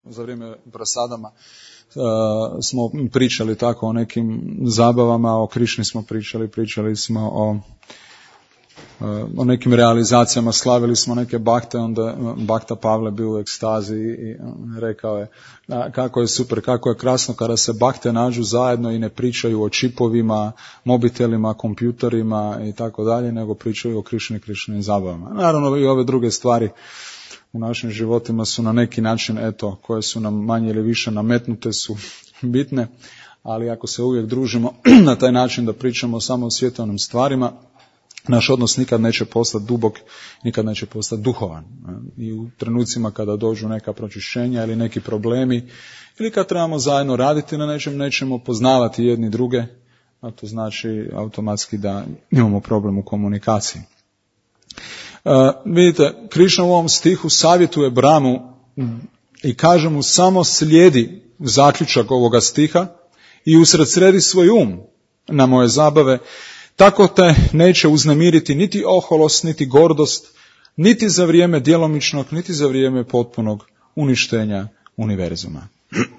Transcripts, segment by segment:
Za vrijeme prasadama smo pričali tako o nekim zabavama, o Krišni smo pričali smo o nekim realizacijama, slavili smo neke bakte, onda bakta Pavle bio u ekstazi i rekao je kako je super, kako je krasno kada se bakte nađu zajedno i ne pričaju o čipovima, mobitelima, kompjutorima i tako dalje, nego pričaju o Krišnim zabavama. Naravno i ove druge stvari u našim životima su na neki način, koje su nam manje ili više nametnute, su bitne, ali ako se uvijek družimo na taj način da pričamo samo o svjetovnim stvarima, naš odnos nikad neće postati dubok, nikad neće postati duhovan. I u trenucima kada dođu neka pročišćenja ili neki problemi, ili kad trebamo zajedno raditi na nečem, nećemo poznavati jedni druge, a to znači automatski da imamo problem u komunikaciji. Vidite, Krišna u ovom stihu savjetuje Brahmu i kaže mu samo slijedi zaključak ovoga stiha i usredsredi svoj um na moje zabave, tako te neće uznemiriti niti oholost, niti gordost, niti za vrijeme djelomičnog, niti za vrijeme potpunog uništenja univerzuma.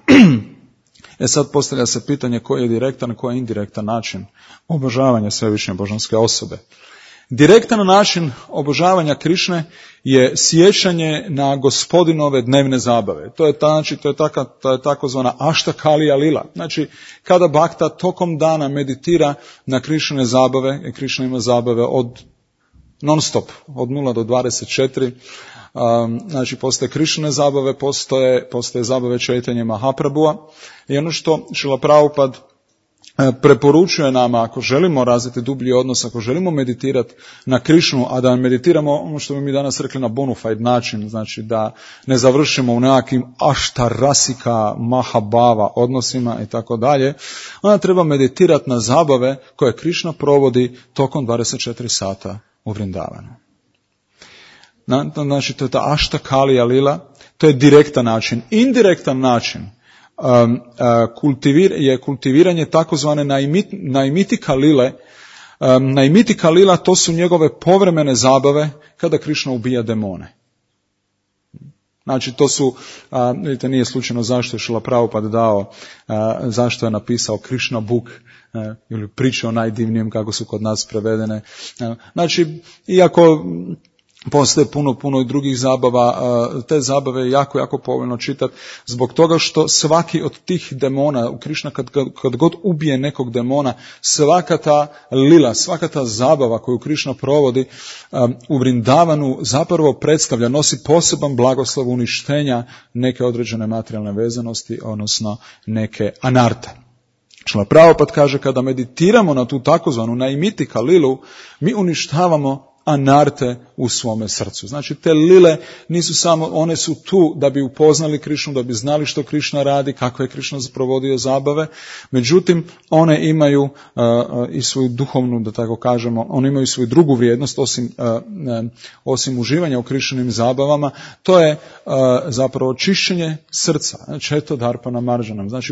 Sad postavlja se pitanje koji je direktan, koji je indirektan način obožavanja svevišnje božanske osobe. Direktan način obožavanja Krišne je sjećanje na Gospodinove dnevne zabave. To je takozvana aštakalija lila. Znači, kada bakta tokom dana meditira na Krišne zabave, Krišna ima zabave od non stop, od 0 do 24, znači postoje Krišne zabave, postoje zabave Čaitanje Mahaprabhua i ono što Šrila Prabhupada preporučuje nama, ako želimo razviti dublji odnos, ako želimo meditirati na Krišnu, a da meditiramo ono što bi mi danas rekli na bona fide način, znači da ne završimo u nekakvim aštarasika, mahabava odnosima i tako dalje, onda treba meditirati na zabave koje Krišna provodi tokom 24 sata u Vrindavanu. Znači to je ta aštakalija lila, to je direktan način. Indirektan način je kultiviranje takozvane naimitika lile. Naimitika lila, to su njegove povremene zabave kada Krišna ubija demone. Znači to su, vidite, nije slučajno zašto je Šrila Prabhupada dao, zašto je napisao Krishna book, ili priče o najdivnijem, kako su kod nas prevedene. Znači, iako postoje puno i drugih zabava, te zabave je jako povoljno čitati, zbog toga što svaki od tih demona, u Krišna kad god ubije nekog demona, svaka ta lila, svaka ta zabava koju Krišna provodi u Vrindavanu zapravo predstavlja, nosi poseban blagoslov uništenja neke određene materijalne vezanosti, odnosno neke anarte. Šrila Prabhupada kaže, kada meditiramo na tu takozvanu naimitika lilu, mi uništavamo anarte u svome srcu. Znači te lile nisu samo, one su tu da bi upoznali Krišnu, da bi znali što Krišna radi, kako je Krišna provodio zabave, međutim one imaju i svoju duhovnu, da tako kažemo, one imaju svoju drugu vrijednost osim uživanja u Krišnim zabavama, to je zapravo čišćenje srca, četo darpana marđanam, znači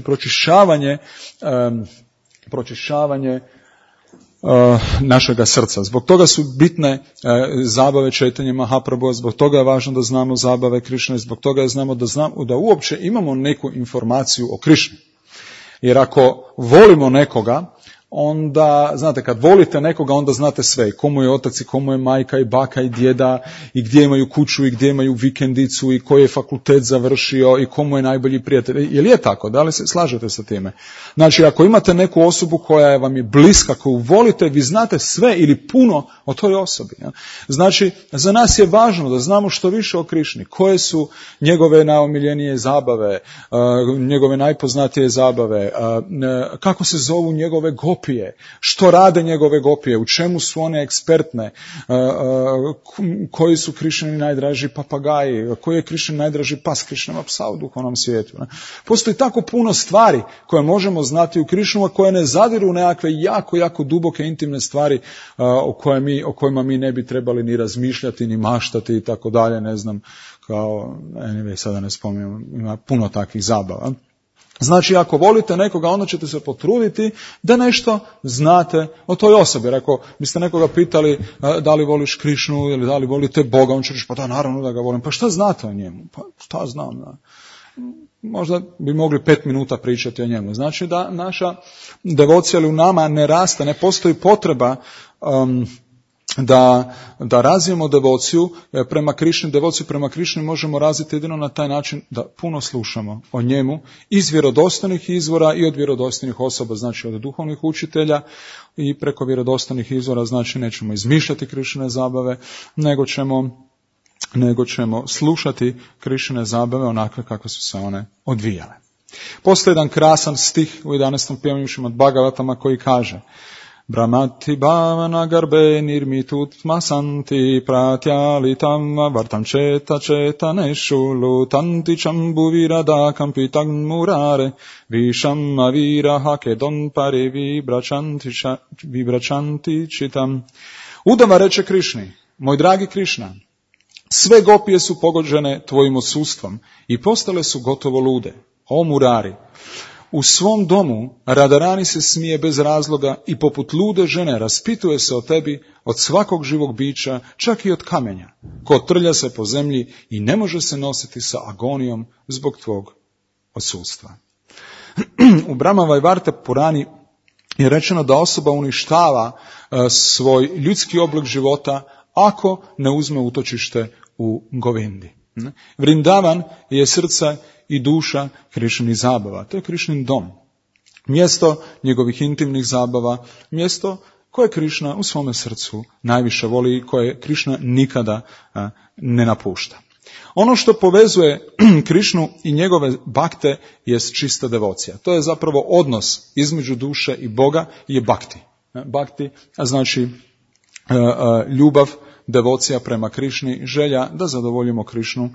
pročišćavanje našega srca. Zbog toga su bitne zabave Čaitanje Mahaprabhua, zbog toga je važno da znamo zabave Krišne, zbog toga je znamo da uopće imamo neku informaciju o Krišni. Jer ako volimo nekoga, onda, znate, kad volite nekoga, onda znate sve. I komu je otac, i komu je majka, i baka, i djeda, i gdje imaju kuću, i gdje imaju vikendicu, i koji je fakultet završio, i komu je najbolji prijatelj. Jel je tako? Da li se slažete sa time? Znači, ako imate neku osobu koja vam je bliska, koju volite, vi znate sve ili puno o toj osobi. Ja? Znači, za nas je važno da znamo što više o Krišni. Koje su njegove najomiljenije zabave, njegove najpoznatije zabave, kako se zovu njegove gopije, što rade njegove gopije, u čemu su one ekspertne, koji su Krišnini najdraži papagaji, koji je Krišnin najdraži pas, Krišnama psa u duhovnom svijetu. Postoji tako puno stvari koje možemo znati u Krišnu, a koje ne zadiru u nekakve jako duboke intimne stvari o kojima mi ne bi trebali ni razmišljati, ni maštati i tako dalje, ne znam, kao, sada ne spominjem, ima puno takvih zabava. Znači, ako volite nekoga, onda ćete se potruditi da nešto znate o toj osobi. Jer ako biste nekoga pitali da li voliš Krišnu ili da li volite Boga, on će reći, pa da, naravno da ga volim. Pa šta znate o njemu? Pa šta znam? Da. možda bi mogli 5 minuta pričati o njemu. Znači da naša devocija u nama ne raste, ne postoji potreba da razvijemo devociju prema Krišni. Devociju prema Krišni možemo razviti jedino na taj način da puno slušamo o njemu iz vjerodostojnih izvora i od vjerodostojnih osoba, znači od duhovnih učitelja, i preko vjerodostojnih izvora, znači nećemo izmišljati Krišine zabave, nego ćemo slušati Krišine zabave onakve kakve su se one odvijale. Postoji jedan krasan stih u 11. pjevnjušima od Bhagavatama koji kaže: Brahmati bhavana garbe nirmitut masanti pratyalitam vartam četa nešulu tanti čambu virada kampitag murare višam avira hakedon pare vibračanti čitam. Udava reče Krišni: moj dragi Krišna, sve gopije su pogođene tvojim odsustvom i postale su gotovo lude. O Murari, u svom domu Radharani se smije bez razloga i poput lude žene raspituje se o tebi od svakog živog bića, čak i od kamenja. Kotrlja se po zemlji i ne može se nositi sa agonijom zbog tvog odsustva. U Brahma Vajvarta Purani je rečeno da osoba uništava svoj ljudski oblik života ako ne uzme utočište u Govindi. Vrindavan je srce i duša Krišnih zabava. To je Krišnin dom. Mjesto njegovih intimnih zabava, mjesto koje Krišna u svome srcu najviše voli i koje Krišna nikada ne napušta. Ono što povezuje Krišnu i njegove bakte jest čista devocija. To je zapravo odnos između duše i Boga je bakti. Bakti, a znači ljubav, devocija prema Krišni, želja da zadovoljimo Krišnu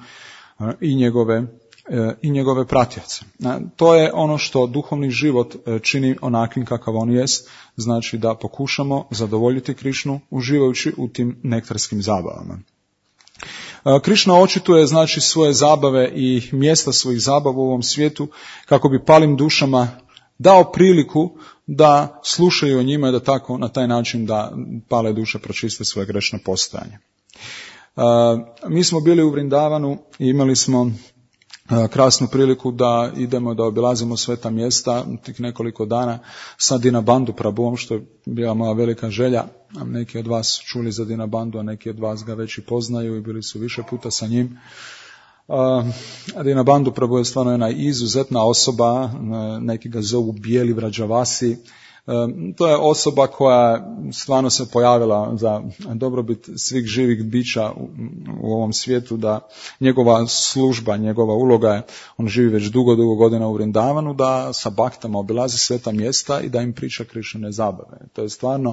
i njegove pratioce. To je ono što duhovni život čini onakvim kakav on jest, znači da pokušamo zadovoljiti Krišnu uživajući u tim nektarskim zabavama. Krišna očituje znači svoje zabave i mjesta svojih zabava u ovom svijetu kako bi palim dušama dao priliku da slušaju o njima i da tako na taj način da pale duše pročiste svoje grešno postojanje. Mi smo bili u Vrindavanu i imali smo krasnu priliku da idemo da obilazimo sveta mjesta tih nekoliko dana sa Dinabandhu Prabhuom, što je bila moja velika želja. Neki od vas čuli za Dinabandhu, a neki od vas ga već i poznaju i bili su više puta sa njim. Dinabandhu Prabhu je stvarno jedna izuzetna osoba, neki ga zovu bijeli vrađavasi. To je osoba koja stvarno se pojavila za dobrobit svih živih bića u ovom svijetu, da njegova služba, njegova uloga je, on živi već dugo godina u Vrindavanu, da sa baktama obilazi sveta mjesta i da im priča Krišnine zabave. To je stvarno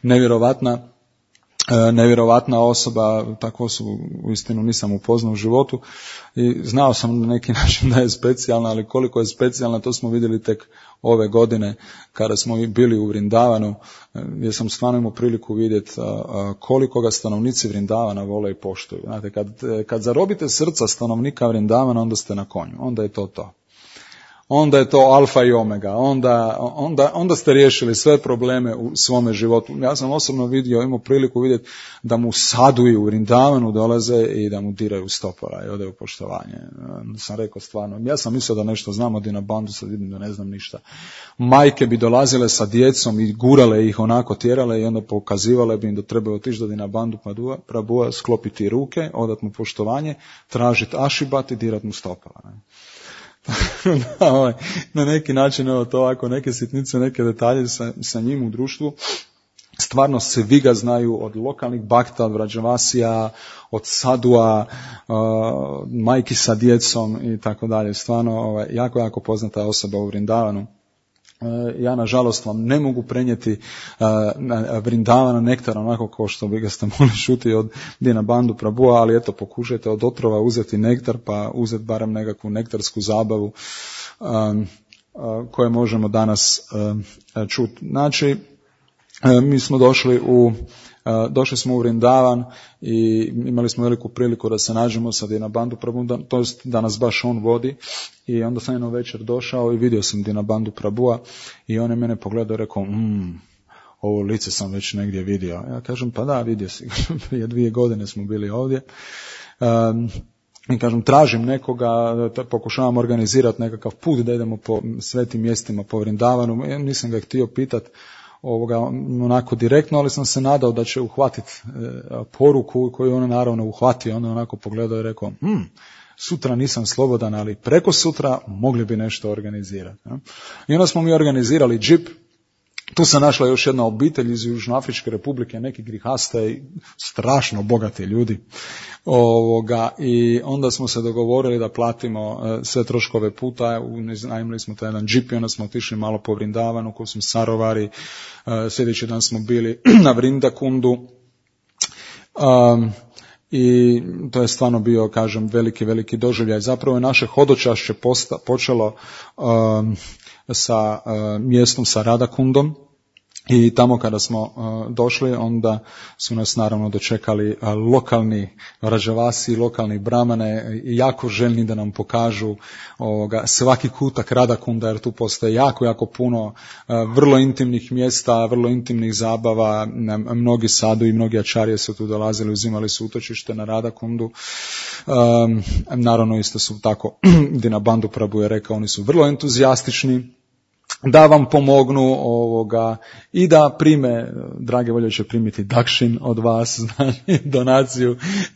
nevjerovatna osoba, takvu osobu uistinu nisam upoznao u životu i znao sam na neki način da je specijalna, ali koliko je specijalna to smo vidjeli tek ove godine kada smo bili u Vrindavanu, gdje sam stvarno imao priliku vidjeti koliko ga stanovnici Vrindavana vole i poštuju. Znate, kad zarobite srca stanovnika Vrindavana, onda ste na konju, onda je to. Onda je to alfa i omega, onda ste riješili sve probleme u svome životu. Ja sam osobno imao priliku vidjeti da mu saduju u Vrindavanu dolaze i da mu diraju stopala i odaju poštovanje. Sam rekao stvarno, ja sam mislio da nešto znam o Dinabandhu, sad vidim da ne znam ništa. Majke bi dolazile sa djecom i gurale ih onako, tjerale i onda pokazivale bi im da trebaju otići do Dinabandhu Prabhua, sklopiti ruke, odati mu poštovanje, tražiti ašibat i dirati mu stopala. Na neki način to ovako, neke sitnice, neke detalje sa njim u društvu stvarno svi ga znaju, od lokalnih bakta, od vrađavasija, od sadua, majki sa djecom i tako dalje. Stvarno jako poznata osoba u Vrindavanu. Ja nažalost vam ne mogu prenijeti Vrindavana nektar onako kao što bi ga ste mogli čuti od Dinabandhu Prabhua, ali eto pokušajte od otrova uzeti nektar pa uzeti barem nekakvu nektarsku zabavu koje možemo danas čuti. Znači, mi smo došli smo u Vrindavan i imali smo veliku priliku da se nađemo sa Dinabandhu Prabhuom, to jest da nas baš on vodi, i onda sam jednu večer došao i vidio sam Dinabandhu Prabhua i on je mene pogledao i rekao, ovo lice sam već negdje vidio. Ja kažem, pa da, vidio si, prije 2 godine smo bili ovdje. i kažem, tražim nekoga, pokušavam organizirati nekakav put da idemo po svetim mjestima po Vrindavanu. Nisam ga htio pitati onako direktno, ali sam se nadao da će uhvatiti poruku koju on naravno uhvatio. Onda onako pogledao i rekao, sutra nisam slobodan, ali preko sutra mogli bi nešto organizirati. I onda smo mi organizirali džip. Tu se našla još jedna obitelj iz Južnoafričke republike, neki grihaste i strašno bogati ljudi. I onda smo se dogovorili da platimo sve troškove puta, najmili smo taj jedan džip i onda smo otišli malo po Vrindavanu, ko smo Sarovari, sljedeći dan smo bili na Vrindakundu. I to je stvarno bio, kažem, veliki doživljaj. Zapravo je naše hodočašće počelo sa mjestom, sa Radakundom, i tamo kada smo došli, onda su nas naravno dočekali lokalni Rađavasi, lokalni Bramane, jako željni da nam pokažu svaki kutak Radakunda, jer tu postoje jako puno vrlo intimnih mjesta, vrlo intimnih zabava. Mnogi sadu i mnogi ačarije su tu dolazili, uzimali su utočište na Radakundu. Naravno isto su tako, Dinabandu Prabhu je rekao, oni su vrlo entuzijastični da vam pomognu i da prime, drage volje će primiti dakšin od vas, znači donaciju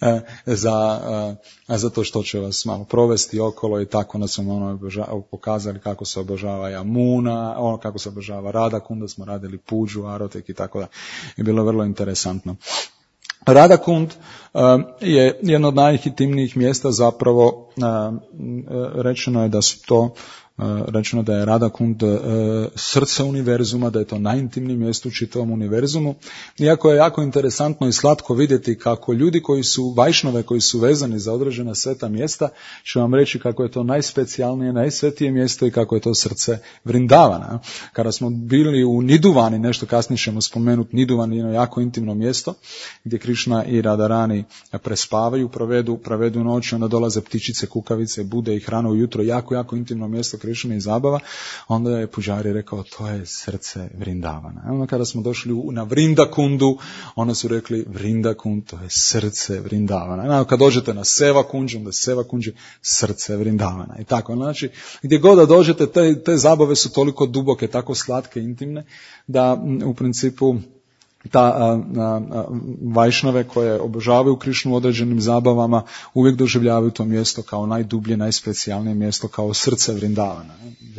za to što će vas malo provesti okolo, i tako nas smo pokazali kako se obožava Jamuna, kako se obožava Radakunda, smo radili puđu, arotek i tako da. I bilo vrlo interesantno. Radakund je jedno od najintimnijih mjesta, zapravo rečeno je da su to rečeno da je Radakund srce univerzuma, da je to najintimnije mjesto u čitavom univerzumu. Iako je jako interesantno i slatko vidjeti kako ljudi koji su vajšnove, koji su vezani za određena sveta mjesta, ću vam reći kako je to najspecijalnije, najsvetije mjesto i kako je to srce Vrindavana. Kada smo bili u Niduvani, nešto kasnije ćemo spomenuti, Niduvan je jedno jako intimno mjesto gdje Krišna i Radharani prespavaju, provedu noć, onda dolaze ptičice, kukavice, bude i hranu ujutro, jako intimno mjesto Krišne i zabava. Onda je puđari rekao, to je srce Vrindavana. Onda kada smo došli na Vrindakundu, onda su rekli, Vrindakund, to je srce Vrindavana. Kad dođete na Sevakunđ, onda je Sevakunđ srce Vrindavana. I tako, znači, gdje god da dođete, te zabave su toliko duboke, tako slatke, intimne, da u principu ta vajšnave koje obožavaju Krišnu u određenim zabavama uvijek doživljavaju to mjesto kao najdublje, najspecijalnije mjesto, kao srce Vrindavana.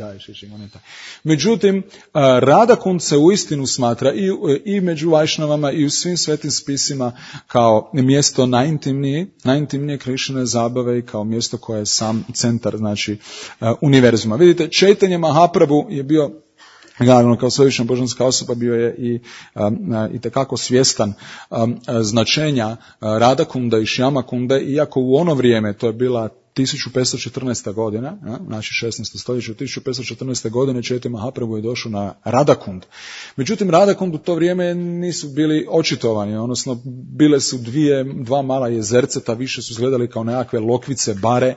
Međutim, Radakund se uistinu smatra i među vajšnavama i u svim svetim spisima kao mjesto najintimnije Krišne zabave i kao mjesto koje je sam centar, znači univerzuma. Vidite, Čejtanje Mahaprabhu je bio, naravno kao svevišnja božanska osoba, bio je i tekako svjestan značenja Radakunda i Šjamakunde, iako u ono vrijeme, to je bila 1514. godina, znači 16. stoljeće, u 1514. godine Čejtanja Mahaprabhu je došao na Radakund. Međutim, Radakund u to vrijeme nisu bili očitovani, odnosno bile su dva mala jezerceta, više su izgledali kao nekakve lokvice, bare,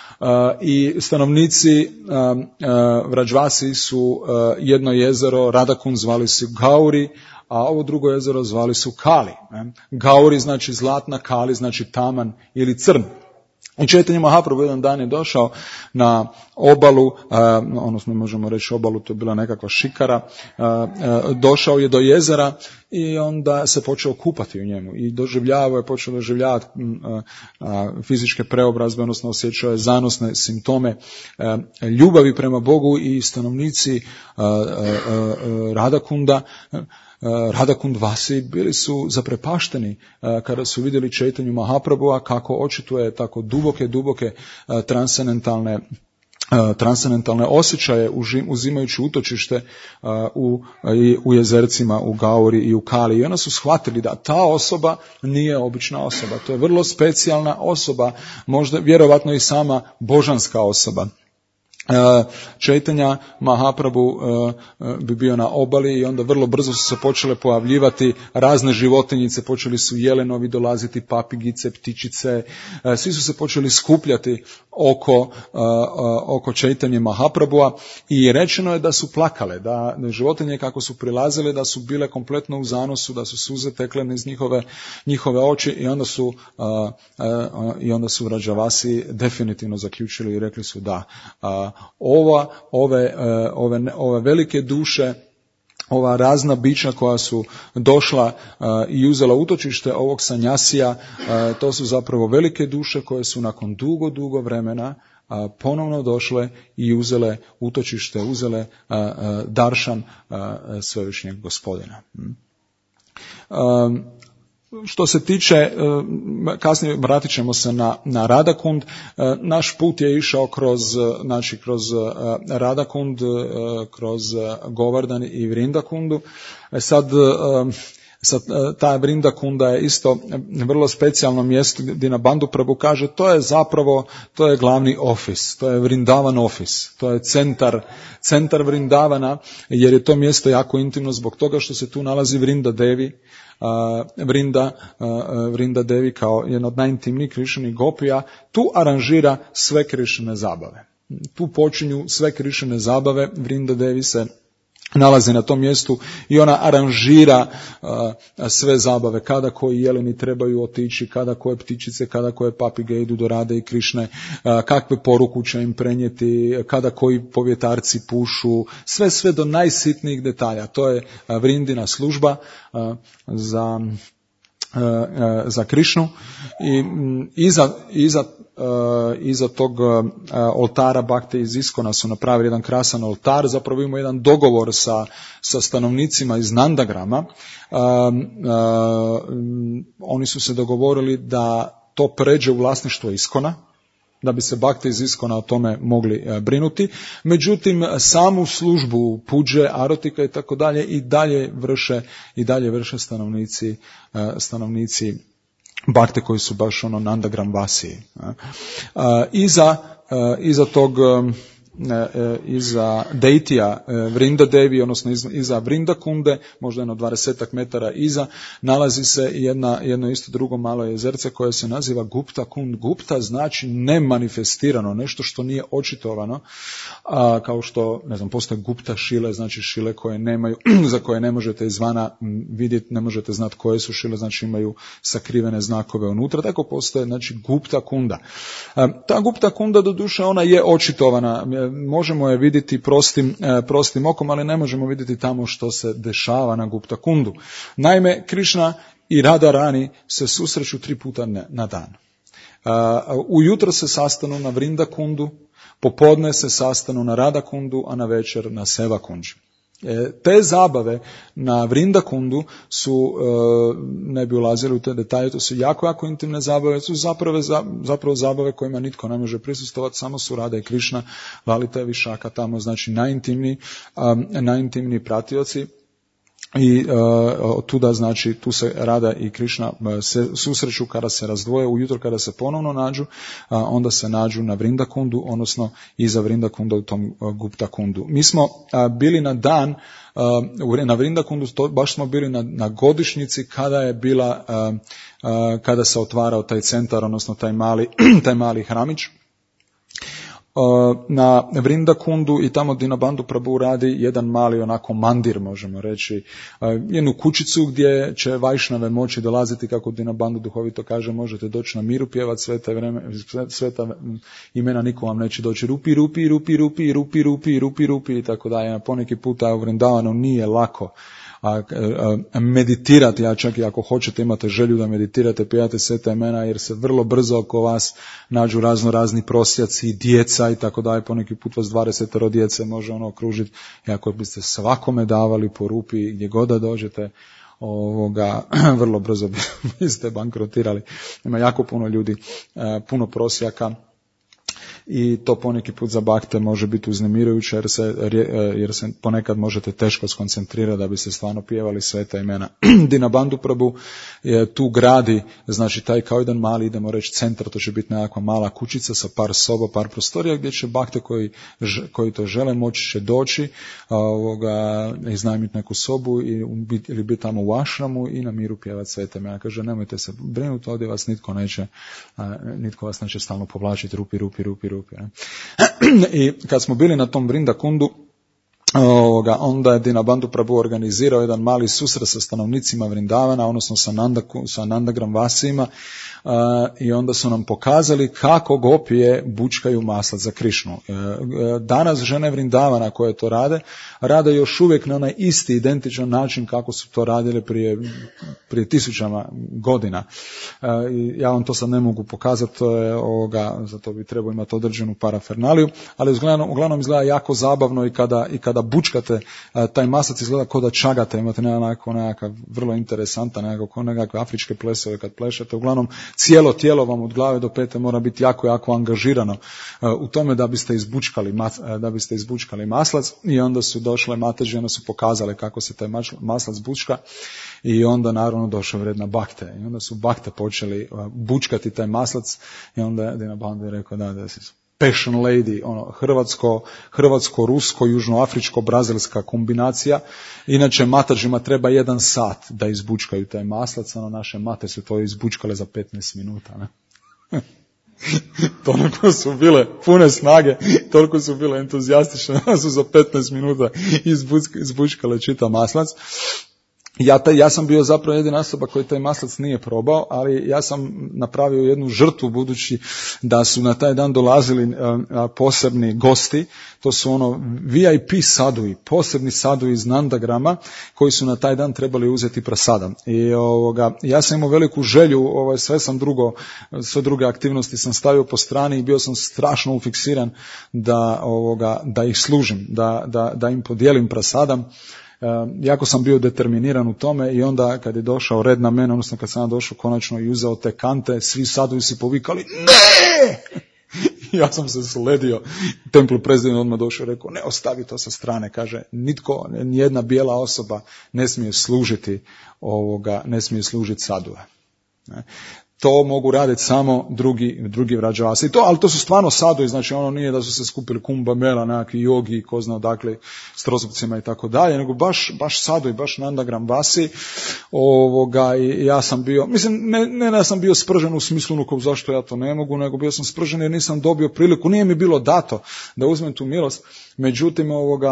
i stanovnici Vrađvasi su jedno jezero Radakund zvali su Gauri, a ovo drugo jezero zvali su Kali. Gauri znači zlatna, Kali znači taman ili crn. I Čejtanja Mahaprabhu jedan dan je došao na obalu, odnosno možemo reći obalu, to je bila nekakva šikara, došao je do jezera i onda se počeo kupati u njemu i počeo doživljavati fizičke preobrazbe, odnosno osjećao je zanosne simptome ljubavi prema Bogu, i stanovnici Radakund Vasi bili su zaprepašteni kada su vidjeli Čejtanju Mahaprabhua kako očituje tako duboke transcendentalne osjećaje uzimajući utočište u jezercima, u Gauri i u Kali. I onda su shvatili da ta osoba nije obična osoba. To je vrlo specijalna osoba, možda vjerovatno i sama božanska osoba. Chaitanya Mahaprabhu bi bio na obali i onda vrlo brzo su se počele pojavljivati razne životinjice, počeli su jelenovi dolaziti, papigice, ptičice, svi su se počeli skupljati oko Chaitanya Mahaprabhua i rečeno je da su plakale, da životinje kako su prilazile da su bile kompletno u zanosu, da su suze tekle iz njihove oči i onda su Vrajavasi definitivno zaključili i rekli su da ove velike duše, ova razna bića koja su došla i uzela utočište ovog sanjasija, to su zapravo velike duše koje su nakon dugo vremena ponovno došle i uzele utočište, uzele daršan svevišnjeg gospodina. Što se tiče, kasnije vratit ćemo se na Radakund, naš put je išao kroz Radakund, kroz Govardhan i Vrindakundu. Sad ta Vrindakunda je isto vrlo specijalno mjesto gdje na Bandhu Prabhu kaže to je glavni ofis, to je Vrindavan ofis, to je centar Vrindavana, jer je to mjesto jako intimno zbog toga što se tu nalazi Vrinda Devi. Vrinda Devi kao jedna od najintimnijih Krišinih gopija, tu aranžira sve Krišine zabave. Tu počinju sve Krišine zabave, Vrinda Devi se nalazi na tom mjestu i ona aranžira sve zabave, kada koji jeleni trebaju otići, kada koje ptičice, kada koje papige idu do Rade i Krišne, kakve poruku će im prenijeti, kada koji povjetarci pušu, sve do najsitnijih detalja. To je Vrindina služba za Krišnu i iza tog oltara Bhakte iz Iskona su napravili jedan krasan oltar, zapravo imamo jedan dogovor sa stanovnicima iz Nandagrama. Oni su se dogovorili da to pređe u vlasništvo Iskona, da bi se Bhakte iz Iskona o tome mogli brinuti. Međutim, samu službu puđe, arotika i tako dalje i dalje vrše stanovnici Bhakte koji su baš Nandagram Vasiji. Iza Deitija Vrinda Devi, odnosno iza Vrindakunde, možda jedno 20 metara iza, nalazi se jedno isto drugo malo jezerce koje se naziva Gupta Kund. Gupta znači nemanifestirano, nešto što nije očitovano, kao što, postoje Gupta šile, znači šile koje nemaju, za koje ne možete izvana vidjeti, ne možete znati koje su šile, znači imaju sakrivene znakove unutra, tako postoje, znači Gupta Kunda. Ta Gupta Kunda doduše ona je očitovana, možemo je vidjeti prostim okom, ali ne možemo vidjeti tamo što se dešava na Gupta Kundu. Naime, Krišna i Radharani se susreću 3 puta na dan. Ujutro se sastanu na Vrindakundu, popodne se sastanu na Radhakundu, a na večer na Sevakundži. Te zabave na Vrindakundu su, ne bi ulazili u te detalje, to su jako intimne zabave, su zapravo zabave kojima nitko ne može prisustovati, samo su Rada i Krišna, Lalita i Višaka tamo, znači najintimniji pratioci. I tuda, znači, tu se Rada i Krišna se susreću kada se razdvoje, ujutro kada se ponovno nađu, onda se nađu na Vrindakundu, odnosno iza Vrindakunda u tom Gupta Kundu. Mi smo bili na dan na Vrindakundu, baš smo bili na godišnjici kada se otvarao taj centar, odnosno taj mali hramić. Na Vrindakundu i tamo gdje na Bandhu Prabhu radi jedan mali onako mandir, možemo reći, jednu kućicu gdje će vajšnave moći dolaziti, kako Dina Bandhu duhovito kaže, možete doći na miru, pjevati sveta imena, niko vam neće doći rupi i tako dalje. Poneki puta u Vrindavanu nije lako meditirati, a čak i ako hoćete, imate želju da meditirate, pijate sveta imena, jer se vrlo brzo oko vas nađu razni prosjaci, djeca i tako dalje, poneki put vas 20 djece može okružiti, i ako biste svakome davali po rupi gdje god da dođete, vrlo brzo biste bankrotirali. Ima jako puno ljudi, puno prosjaka. i to poneki put za bakte može biti uznemirujuće jer se ponekad možete teško skoncentrirati da biste stvarno pjevali sveta imena. Dinabandhu Prabhu tu gradi, znači taj kao jedan mali, idemo reći, centar, to će biti nekakva mala kućica sa par soba, par prostorija gdje će bakte koji to žele moći će doći, iznajmiti neku sobu ili biti tamo u ašramu i na miru pjevati sveta imena. Kaže, nemojte se brinuti, ovdje vas nitko vas neće stalno povlačiti, rupi. Ne? I kad smo bili na tom Vrindakundu, onda je Dinabandhu Prabhu organizirao jedan mali susret sa stanovnicima Vrindavana, odnosno sa Nandagram vasijima, i onda su nam pokazali kako gopije bučkaju maslac za Krišnu. Danas žene Vrindavana koje to rade još uvijek na onaj isti identičan način kako su to radile prije tisućama godina. Ja vam to sad ne mogu pokazati, zato bi trebao imati određenu parafernaliju, ali uglavnom izgleda jako zabavno i kada bučkate taj maslac izgleda kao da čagate, imate nekakav vrlo interesantan, nekakve afričke plesove kad plešete. Uglavnom cijelo tijelo vam od glave do pete mora biti jako, jako angažirano u tome da biste izbučkali maslac, i onda su došle Mataji, one su pokazale kako se taj maslac bučka, i onda naravno došao red na bakte. I onda su bakte počeli bučkati taj maslac, i onda je Dinabandhu rekao da si passion lady, hrvatsko-rusko, južnoafričko-brazilska kombinacija. Inače, Matajima treba 1 sat da izbučkaju taj maslac, naše mate su to izbučkale za 15 minuta. Ne? Toliko su bile pune snage, toliko su bile entuzijastične, da su za 15 minuta izbučkale čitav maslac. Ja sam bio zapravo jedina osoba koji taj maslac nije probao, ali ja sam napravio jednu žrtvu, budući da su na taj dan dolazili posebni gosti. To su VIP sadui, posebni sadui iz Nandagrama, koji su na taj dan trebali uzeti prasadam. I ja sam imao veliku želju, sve druge aktivnosti sam stavio po strani i bio sam strašno ufiksiran da ih služim, da im podijelim prasadam. Jako sam bio determiniran u tome, i onda kad je došao red na mene, odnosno kad sam došao konačno i uzeo te kante, svi saduji su povikali ne! Ja sam se sledio. Temple president odmah došao i rekao, ne, ostavi to sa strane. Kaže, nijedna bijela osoba ne smije služiti saduje. To mogu raditi samo drugi vrađavasi. Ali to su stvarno sadovi, znači nije da su se skupili Kumbha Mela, nekakvi jogi, ko zna odakle, s trozupcima i tako dalje, nego baš sadovi, baš Nandagram vasi. I ja sam bio, ne da sam bio spržen u smislu zašto ja to ne mogu, nego bio sam spržen jer nisam dobio priliku, nije mi bilo dato da uzmem tu milost. Međutim,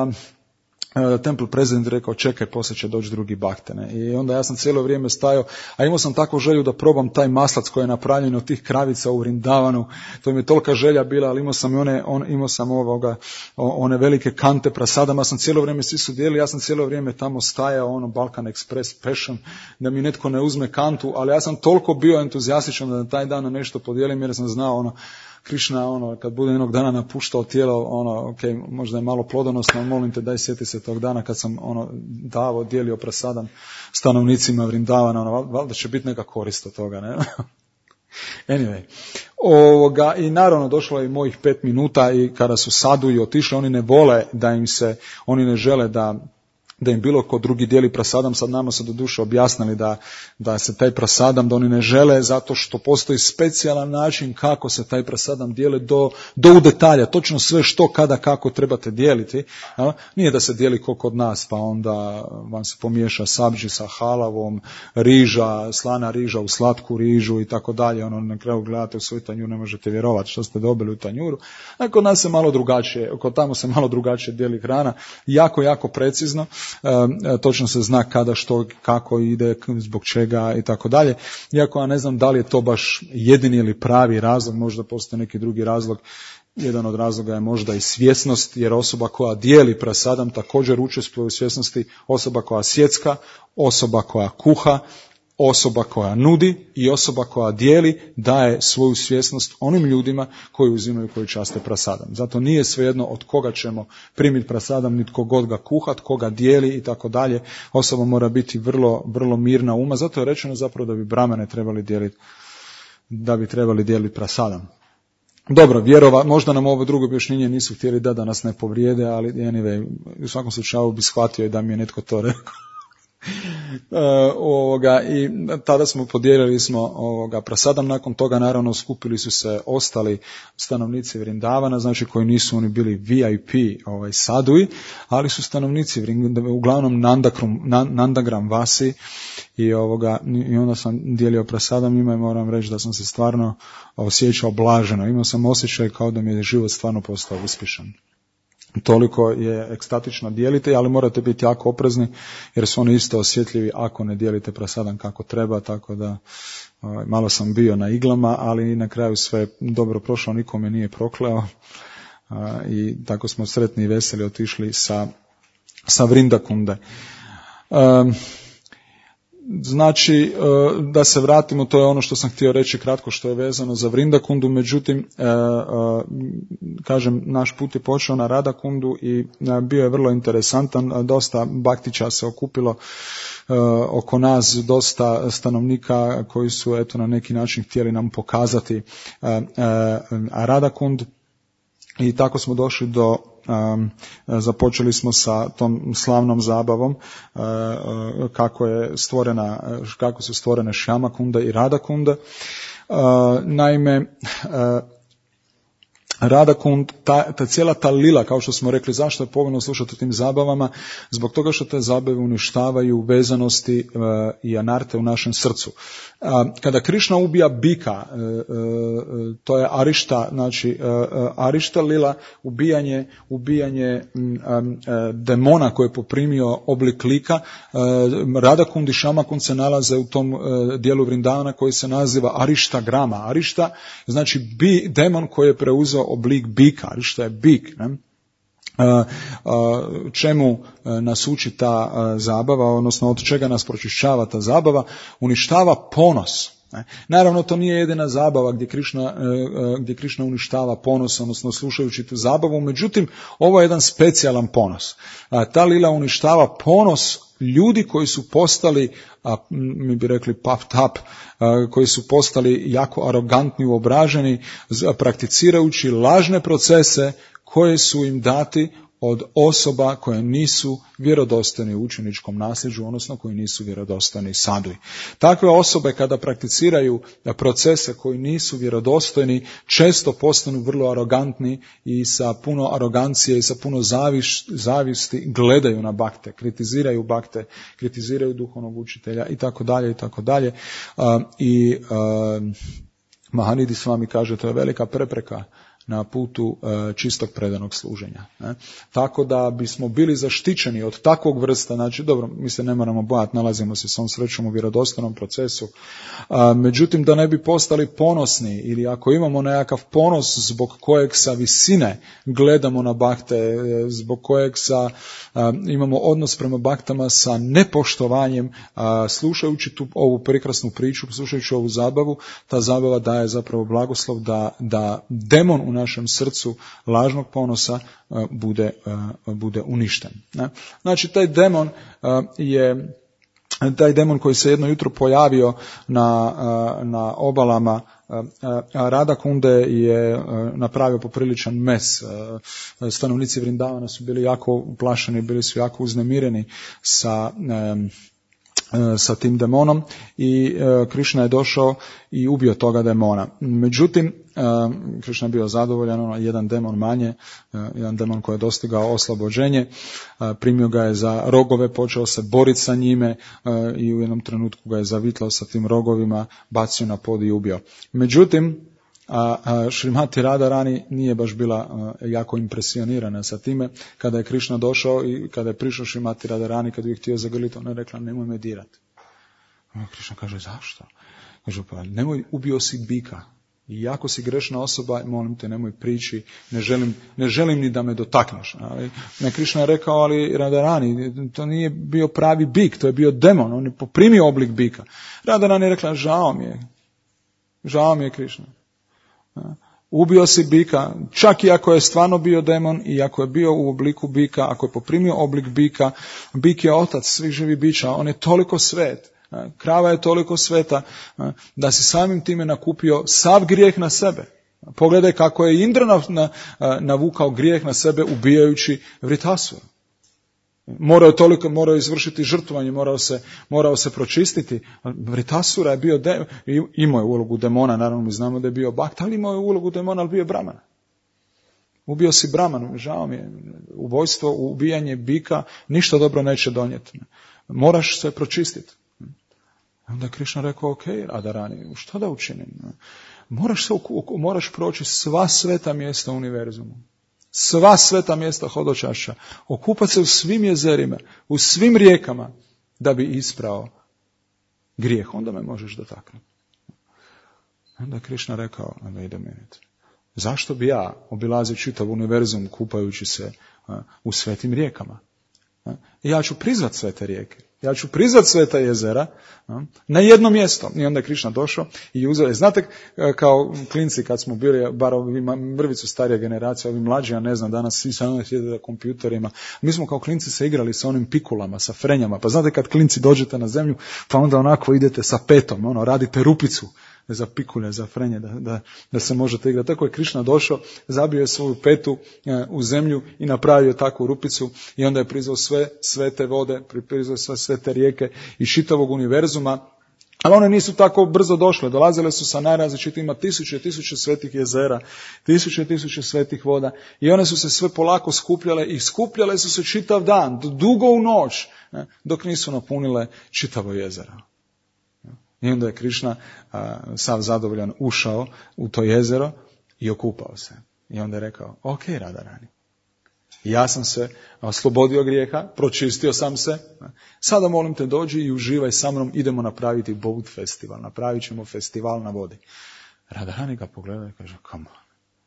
Temple president rekao, čekaj, poslije će doći drugi bakte. Ne? I onda ja sam cijelo vrijeme stajao, a imao sam takvu želju da probam taj maslac koji je napravljen od tih kravica u Vrindavanu. To mi je tolika želja bila, ali imao sam one velike kante prasadama, sam cijelo vrijeme, svi su dijelili, ja sam cijelo vrijeme tamo stajao, Balkan Express Passion, da mi netko ne uzme kantu, ali ja sam toliko bio entuzijastičan da taj dan nešto podijelim, jer sam znao Krišna, kad bude jednog dana napuštao tijelo, možda je malo plodonosno, molim te daj sjeti se tog dana kad sam dijelio prasadam stanovnicima Vrindavana, valjda će biti neka korist od toga, ne? Anyway, i naravno došlo je i mojih 5 minuta, i kada su saduji otišli, oni ne vole oni ne žele da im bilo ko drugi dijeli prasadam. Sad nama su doduše objasnili da se taj prasadam, da oni ne žele, zato što postoji specijalan način kako se taj prasadam dijeli do u detalja, točno sve što, kada, kako trebate dijeliti. Nije da se dijeli ko kod nas, pa onda vam se pomiješa sabdži sa halavom, riža, slana riža u slatku rižu i tako dalje. Na kraju gledate u svoj tanjur, ne možete vjerovati što ste dobili u tanjuru. Kod nas se malo drugačije, kod tamo se malo drugačije dijeli hrana, jako, jako precizno. Točno se zna kada, što, kako ide, zbog čega i tako dalje. Iako ja ne znam da li je to baš jedini ili pravi razlog, možda postoji neki drugi razlog. Jedan od razloga je možda i svjesnost, jer osoba koja dijeli prasadam također učestvuje u svjesnosti, osoba koja sjecka, osoba koja kuha, osoba koja nudi i osoba koja dijeli daje svoju svjesnost onim ljudima koji uzimaju, koji časte prasadam. Zato nije svejedno od koga ćemo primiti prasadam, ni tko god ga kuhat, koga dijeli i tako dalje. Osoba mora biti vrlo, vrlo mirna uma. Zato je rečeno zapravo da bi brahmane trebali dijeliti prasadam. Dobro, možda nam ovo drugo objašnjenje nisu htjeli da nas ne povrijede, ali anyway, u svakom slučaju bi shvatio da mi je netko to rekao. I tada podijelili smo prasadam, nakon toga naravno skupili su se ostali stanovnici Vrindavana, znači koji nisu oni bili VIP sadui, ali su stanovnici uglavnom Nandagram Vasi i onda sam dijelio prasadam njima i moram reći da sam se stvarno osjećao blaženo, imao sam osjećaj kao da mi je život stvarno postao uspješan. Toliko je ekstatično dijeliti, ali morate biti jako oprezni jer su oni isto osjetljivi ako ne dijelite prasadam kako treba, tako da malo sam bio na iglama, ali na kraju sve dobro prošlo, niko me nije prokleo i tako smo sretni i veseli otišli sa Vrindakunde. Znači, da se vratimo, to je ono što sam htio reći kratko što je vezano za Vrindakundu, međutim, kažem, naš put je počeo na Radakundu i bio je vrlo interesantan, dosta baktića se okupilo oko nas, dosta stanovnika koji su na neki način htjeli nam pokazati Radakund i tako smo došli do započeli smo sa tom slavnom zabavom kako su stvorene Šjamakunda i Radakunda. Naime, Radakund, cijela ta lila, kao što smo rekli, zašto je povoljno slušati o tim zabavama? Zbog toga što te zabave uništavaju vezanosti i anarte u našem srcu. Kada Krišna ubija bika, to je Arišta, znači Arišta lila, ubijanje demona koji je poprimio oblik lika, Radakund i Šjamakund se nalaze u tom dijelu Vrindavana koji se naziva Arišta grama. Arišta znači demon koji je preuzeo oblik bika, Arišta je bik, ne? Čemu nas uči ta zabava, odnosno od čega nas pročišćava ta zabava? Uništava ponos. Naravno, to nije jedina zabava gdje Krišna uništava ponos, odnosno slušajući tu zabavu, međutim, ovo je jedan specijalan ponos. Ta lila uništava ponos ljudi koji su postali, mi bi rekli puffed up, koji su postali jako arogantni, uobraženi, prakticirajući lažne procese koje su im dati od osoba koje nisu vjerodostojni u učeničkom nasljeđu, odnosno koji nisu vjerodostojni sadui. Takve osobe kada prakticiraju procese koji nisu vjerodostojni, često postanu vrlo arogantni i sa puno arogancije i sa puno zavisti gledaju na bakte, kritiziraju bakte, kritiziraju duhovnog učitelja i tako dalje i tako dalje. Mahanidi s vami kaže, to je velika prepreka na putu čistog predanog služenja. Tako da bismo bili zaštićeni od takvog vrsta, znači dobro, mi se ne moramo bojati, nalazimo se svom srećom u vjerodostojnom procesu, međutim da ne bi postali ponosni ili ako imamo nekakav ponos zbog kojeg sa visine gledamo na bakte, zbog kojeg imamo odnos prema baktama sa nepoštovanjem, slušajući ovu prekrasnu priču, slušajući ovu zabavu, ta zabava daje zapravo blagoslov da demon u našem srcu lažnog ponosa bude uništen. Znači taj demon koji se jedno jutro pojavio na obalama Radakunde je napravio popriličan mes. Stanovnici Vrindavana su bili jako uplašeni, bili su jako uznemireni sa tim demonom i Krišna je došao i ubio toga demona. Međutim, Krišna je bio zadovoljan, jedan demon manje, jedan demon koji je dostigao oslobođenje, primio ga je za rogove, počeo se boriti sa njime i u jednom trenutku ga je zavitlao sa tim rogovima, bacio na pod i ubio. Međutim, Šrimati Radharani nije baš bila jako impresionirana sa time. Kada je Krišna došao i kada je prišao Šrimati Radharani, kada je htio zagrliti, ona je rekla, nemoj me dirati. Krišna kaže, zašto? Kaže, pa nemoj, ubio si bika. I ako si grešna osoba, molim te, nemoj prići, ne želim ni da me dotakneš. Krišna je rekao, ali Radharani, to nije bio pravi bik, to je bio demon, on je poprimio oblik bika. Radharani je rekla, žao mi je Krišna. Ubio si bika, čak i ako je stvarno bio demon i ako je bio u obliku bika, ako je poprimio oblik bika, bik je otac svih živih bića, on je toliko svet, krava je toliko sveta da si samim time nakupio sav grijeh na sebe. Pogledaj kako je Indra navukao grijeh na sebe ubijajući Vritasura. Morao izvršiti žrtvovanje, morao se pročistiti. Vritasura je bio, imao je ulogu demona, naravno mi znamo da je bio Bhakta, ali imao je ulogu demona, ali bio je Brahmana. Ubio si Brahmanu, žao mi je, ubojstvo, ubijanje bika, ništa dobro neće donijeti. Moraš se pročistiti. Onda je Krišna rekao, ok, Radharani, što da učinim? Moraš proći sva sveta mjesta u univerzumu. Sva sveta mjesta hodočašća. Okupati se u svim jezerima, u svim rijekama, da bi isprao grijeh. Onda me možeš dotaknuti. Onda je Krišna rekao, wait a minute. Zašto bi ja obilazio čitav univerzum kupajući se u svetim rijekama? Ja ću prizvat sve te rijeke. Ja ću prizvat sve ta jezera na jedno mjesto. I onda je Krišna došao i uzeo. Znate, kao klinci kad smo bili, bar ovi mrvicu starija generacija, ovi mlađi, ja ne znam, danas svi samo sjede na kompjuterima. Mi smo kao klinci se igrali sa onim pikulama, sa frenjama. Pa znate kad klinci dođete na zemlju, pa onda onako idete sa petom, radite rupicu za pikulje, za frenje, da se možete igrati. Tako je Krišna došao, zabio je svoju petu u zemlju i napravio takvu rupicu i onda je prizvao sve te vode, prizvao sve te rijeke i čitavog univerzuma. Ali one nisu tako brzo došle, dolazile su sa najrazličitima tisuće svetih jezera, tisuće svetih voda i one su se sve polako skupljale i skupljale su se čitav dan, dugo u noć, dok nisu napunile čitavo jezero. I onda je Krišna sav zadovoljan ušao u to jezero i okupao se. I onda je rekao, ok Radharani, ja sam se oslobodio grijeha, pročistio sam se, sada molim te dođi i uživaj sa mnom, idemo napraviti Boat festival, napravit ćemo festival na vodi. Radharani ga pogleda i kaže, come on,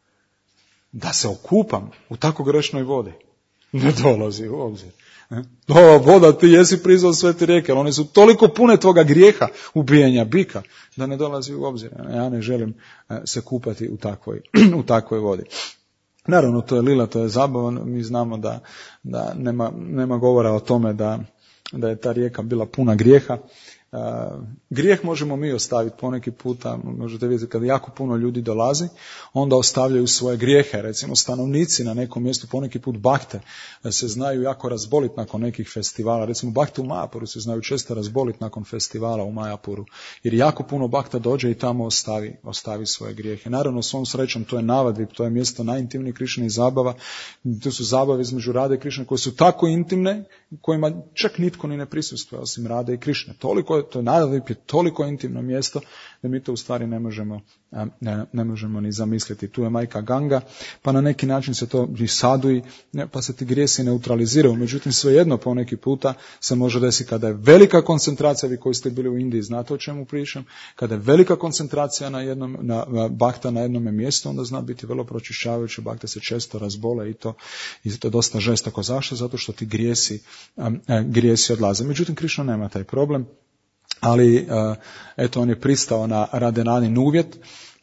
da se okupam u tako grešnoj vodi, ne dolazi u obzir. Voda, ti jesi prizvao sve te rijeke, ali one su toliko pune toga grijeha, ubijanja bika, da ne dolazi u obzir. Ja ne želim se kupati u takvoj vodi. Naravno, to je lila, to je zabava, mi znamo da nema govora o tome da je ta rijeka bila puna grijeha. Grijeh možemo mi ostaviti poneki puta, možete vidjeti kad jako puno ljudi dolazi, onda ostavljaju svoje grijehe, recimo stanovnici na nekom mjestu poneki put bakte se znaju jako razboliti nakon nekih festivala, recimo bakte u Majapuru se znaju često razboliti nakon festivala u Majapuru, jer jako puno bakta dođe i tamo ostavi svoje grijehe. Naravno, svom srećom to je Navadvip, to je mjesto najintimnijih Krišnih zabava, to su zabave između Rade i Krišne koje su tako intimne, kojima čak nitko ni ne prisustvuje osim Rade i Krišne. To je Navadvip je toliko intimno mjesto da mi to u stvari ne možemo ni zamisliti. Tu je majka Ganga, pa na neki način se to i sadui, pa se ti grijesi neutraliziraju. Međutim, svejedno poneki puta se može desiti kada je velika koncentracija, vi koji ste bili u Indiji znate o čemu pričam, kada je velika koncentracija na bakta na jednom mjestu, onda zna biti vrlo pročišćavajuće, bakte se često razbole i to je dosta žestoko. Zašto? Zato što ti grijesi odlaze. Međutim, Krišna nema taj problem. Ali, on je pristao na Radharanin uvjet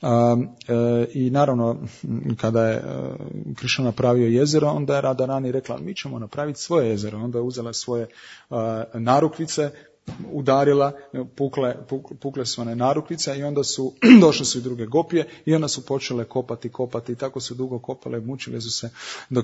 i naravno, kada je Krišna napravio jezero, onda je Radharani rekla, mi ćemo napraviti svoje jezero. Onda je uzela svoje narukvice, udarila, pukle su one narukvice i onda došle su i druge gopije i onda su počele kopati i tako su dugo kopale, mučile su se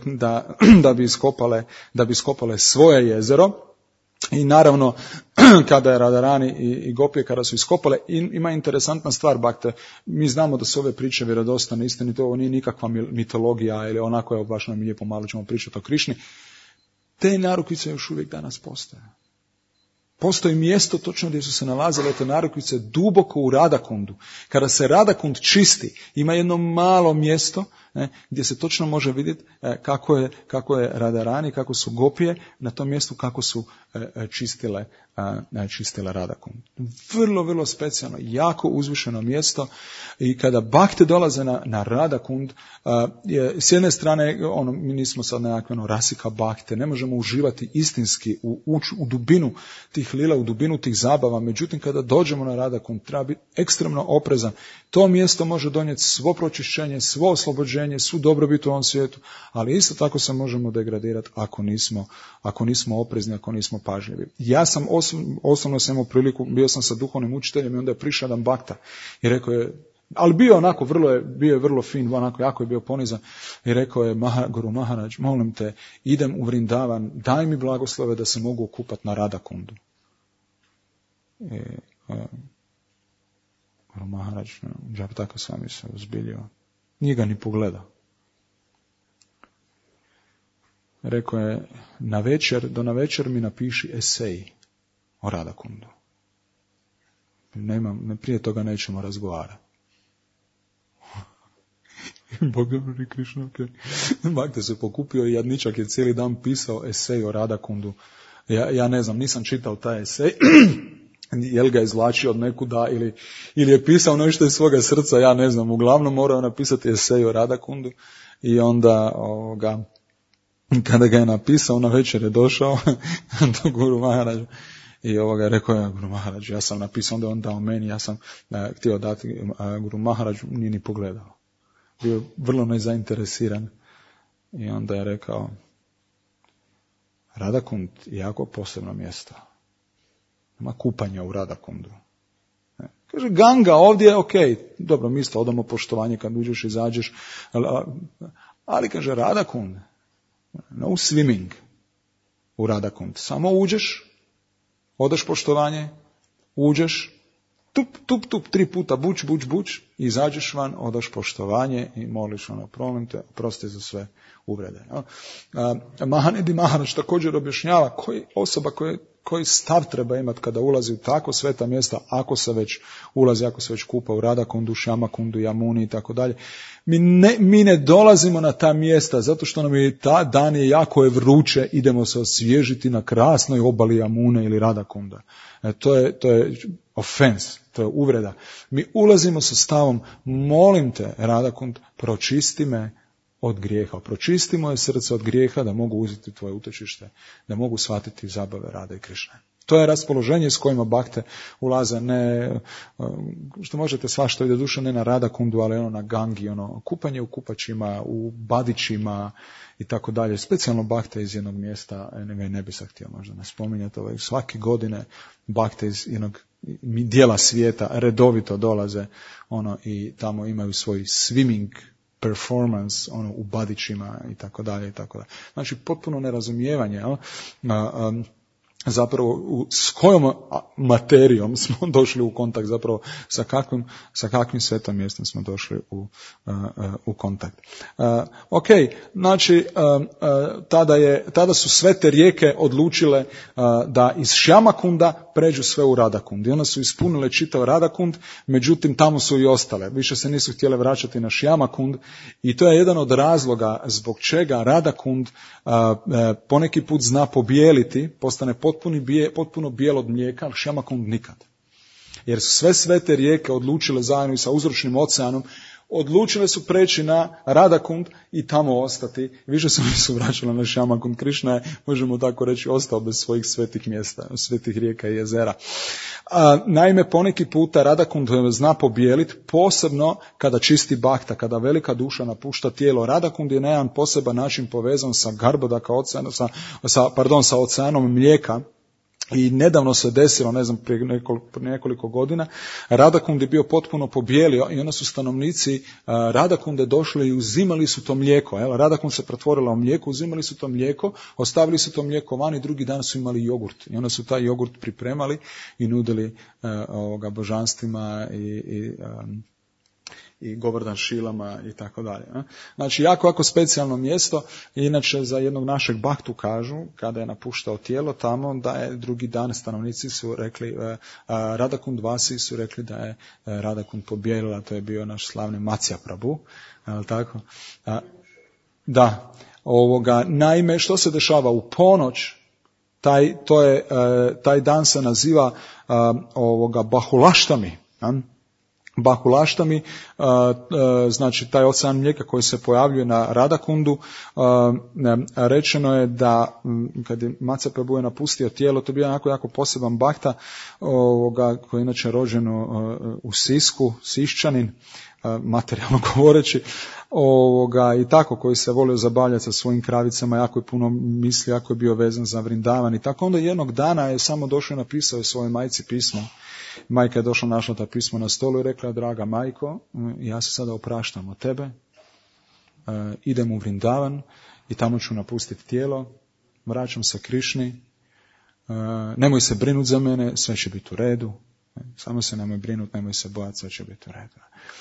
da bi iskopale svoje jezero. I naravno, kada je Radharani i gopije, kada su iskopale, ima interesantna stvar, bakte, mi znamo da su ove priče vjerodostojne, istinite, ovo nije nikakva mitologija ili onako je baš nam lijepo malo ćemo pričati o Krišni. Te narukvice još uvijek danas postoje. Postoji mjesto točno gdje su se nalazile te narukvice duboko u Radakundu. Kada se Radakund čisti, ima jedno malo mjesto gdje se točno može vidjeti kako je Radharani, kako su gopije na tom mjestu, kako su čistile Radakund. Vrlo, vrlo specijalno, jako uzvišeno mjesto i kada bakte dolaze na Radakund, s jedne strane, mi nismo sad nekakve rasika bakte, ne možemo uživati istinski, ući u dubinu tih lila, u dubinu tih zabava, međutim kada dođemo na Radakund, treba biti ekstremno oprezan. To mjesto može donijeti svo pročišćenje, svo oslobođenje, svu dobrobit u ovom svijetu, ali isto tako se možemo degradirati ako nismo oprezni, ako nismo pažljivi. Ja sam osobno sam imao priliku, bio sam sa duhovnim učiteljem i onda je prišao jedan bakta i rekao je, Ali bio onako, bio je vrlo fin, onako jako je bio ponizan i rekao je Guru Maharaj, molim te, idem u Vrindavan, daj mi blagoslove da se mogu okupati na Radhakundu. Guru Maharaj, Japataka Swami se uzbiljio, nije ga ni pogledao. Rekao je, do na večer mi napiši esej o Radhakundu. Prije toga nećemo razgovarati. Bogovi Krišna, Bhakta se pokupio i jadničak je cijeli dan pisao esej o Radhakundu. Ja ne znam, nisam čitao taj esej, jel ga izvlačio od nekuda ili je pisao nešto iz svoga srca, ja ne znam, uglavnom morao napisati esej o Radhakundu i onda kada ga je napisao, na večer je došao do Guru Maharađa i rekao je Guru Maharađu, ja sam napisao, onda on dao meni, ja sam htio dati Guru Maharađu, nije ni pogledao. Bio vrlo nezainteresiran i onda je rekao, Radhakund je jako posebno mjesto. Nema kupanja u Radhakundu. Kaže, Ganga ovdje je ok, dobro mjesto, odamo poštovanje kad uđeš, izađeš, ali kaže, Radhakund, no swimming u Radhakund. Samo uđeš, odaš poštovanje, uđeš, tup, 3 puta buć, i izađeš van, odaš poštovanje i moliš prolim te, oprosti za sve uvrede. Mahanedi Maharaj također objašnjava osoba koji stav treba imati kada ulazi u tako sveta mjesta, ako se već ulazi, ako se već kupa u Radhakundu, Šamakundu, Jamuni i tako dalje. Mi ne dolazimo na ta mjesta zato što nam je ta dan je jako vruće, idemo se osvježiti na krasnoj obali Jamune ili Radhakunda. To je ofens, to je uvreda. Mi ulazimo sa stavom, molim te, Radhakund, pročisti me od grijeha. Pročisti moje srce od grijeha da mogu uzeti tvoje utočište, da mogu shvatiti zabave Rade i Krišne. To je raspoloženje s kojima bakte ulaze, ne, što možete svašta ide duša, ne na Radhakundu, ali na Gangi, kupanje u kupačima, u badićima i tako dalje. Specijalno bakte iz jednog mjesta, ne bi sad htio možda ne spominjati, svake godine bakte iz jednog dijela svijeta redovito dolaze i tamo imaju svoj swimming performance u badićima i tako dalje. Znači potpuno nerazumijevanje zapravo s kojom materijom smo došli u kontakt, zapravo sa kakvim svetom mjestom smo došli u kontakt. Ok, znači tada su sve te rijeke odlučile da iz Šjamakunda pređu sve u Radhakund. I one su ispunile čitav Radhakund, međutim tamo su i ostale. Više se nisu htjele vraćati na Šjamakund i to je jedan od razloga zbog čega Radhakund poneki put zna pobijeliti, postane potpuno bijel od mlijeka, ali Šjamakund nikad. Jer su sve svete rijeke odlučile zajedno i sa uzročnim oceanom, odlučile su preći na Radhakund i tamo ostati. Više se nisu vraćali na Šjamakund. Krišna je, možemo tako reći, ostao bez svojih svetih mjesta, svetih rijeka i jezera. Naime, poneki puta Radhakund zna pobijeliti, posebno kada čisti bhakta, kada velika duša napušta tijelo. Radhakund je na jedan poseban način povezan sa Garbhodaka oceanom, sa oceanom mlijeka. I nedavno se desilo, ne znam, prije nekoliko godina, Radhakund je bio potpuno pobijelio i onda su stanovnici Radhakunde došli i uzimali su to mlijeko. Radhakund se pretvorila u mlijeko, uzimali su to mlijeko, ostavili su to mlijeko van i drugi dan su imali jogurt. I onda su taj jogurt pripremali i nudili božanstvima i Govardhan-šilama i tako dalje. Znači, jako specijalno mjesto. Inače, za jednog našeg baktu kažu, kada je napuštao tijelo tamo, da je drugi dan stanovnici su rekli, Radhakund Vasi su rekli da je Radhakund pobijelila, to je bio naš slavni Matsya Prabhu. Tako? Da. Naime, što se dešava u ponoć, taj dan se naziva Bahulaštami. Bahulaštami, znači taj ocean mlijeka koji se pojavljuje na Radhakundu, rečeno je da kad je Matsya Prabhu napustio tijelo, to je bio jako poseban bakta, koji je inače rođen u Sisku, Siščanin, materijalno govoreći, i tako, koji se volio zabavljati sa svojim kravicama, jako je puno misli, jako je bio vezan za Vrindavan i tako. Onda jednog dana je samo došao i napisao je svojoj majci pismo. Majka je došla, našla ta pismo na stolu i rekla: draga majko, ja se sada opraštam od tebe, idem u Vrindavan i tamo ću napustiti tijelo, vraćam se Krišni, nemoj se brinuti za mene, sve će biti u redu, samo se nemoj brinuti, nemoj se bojati, sve će biti u redu.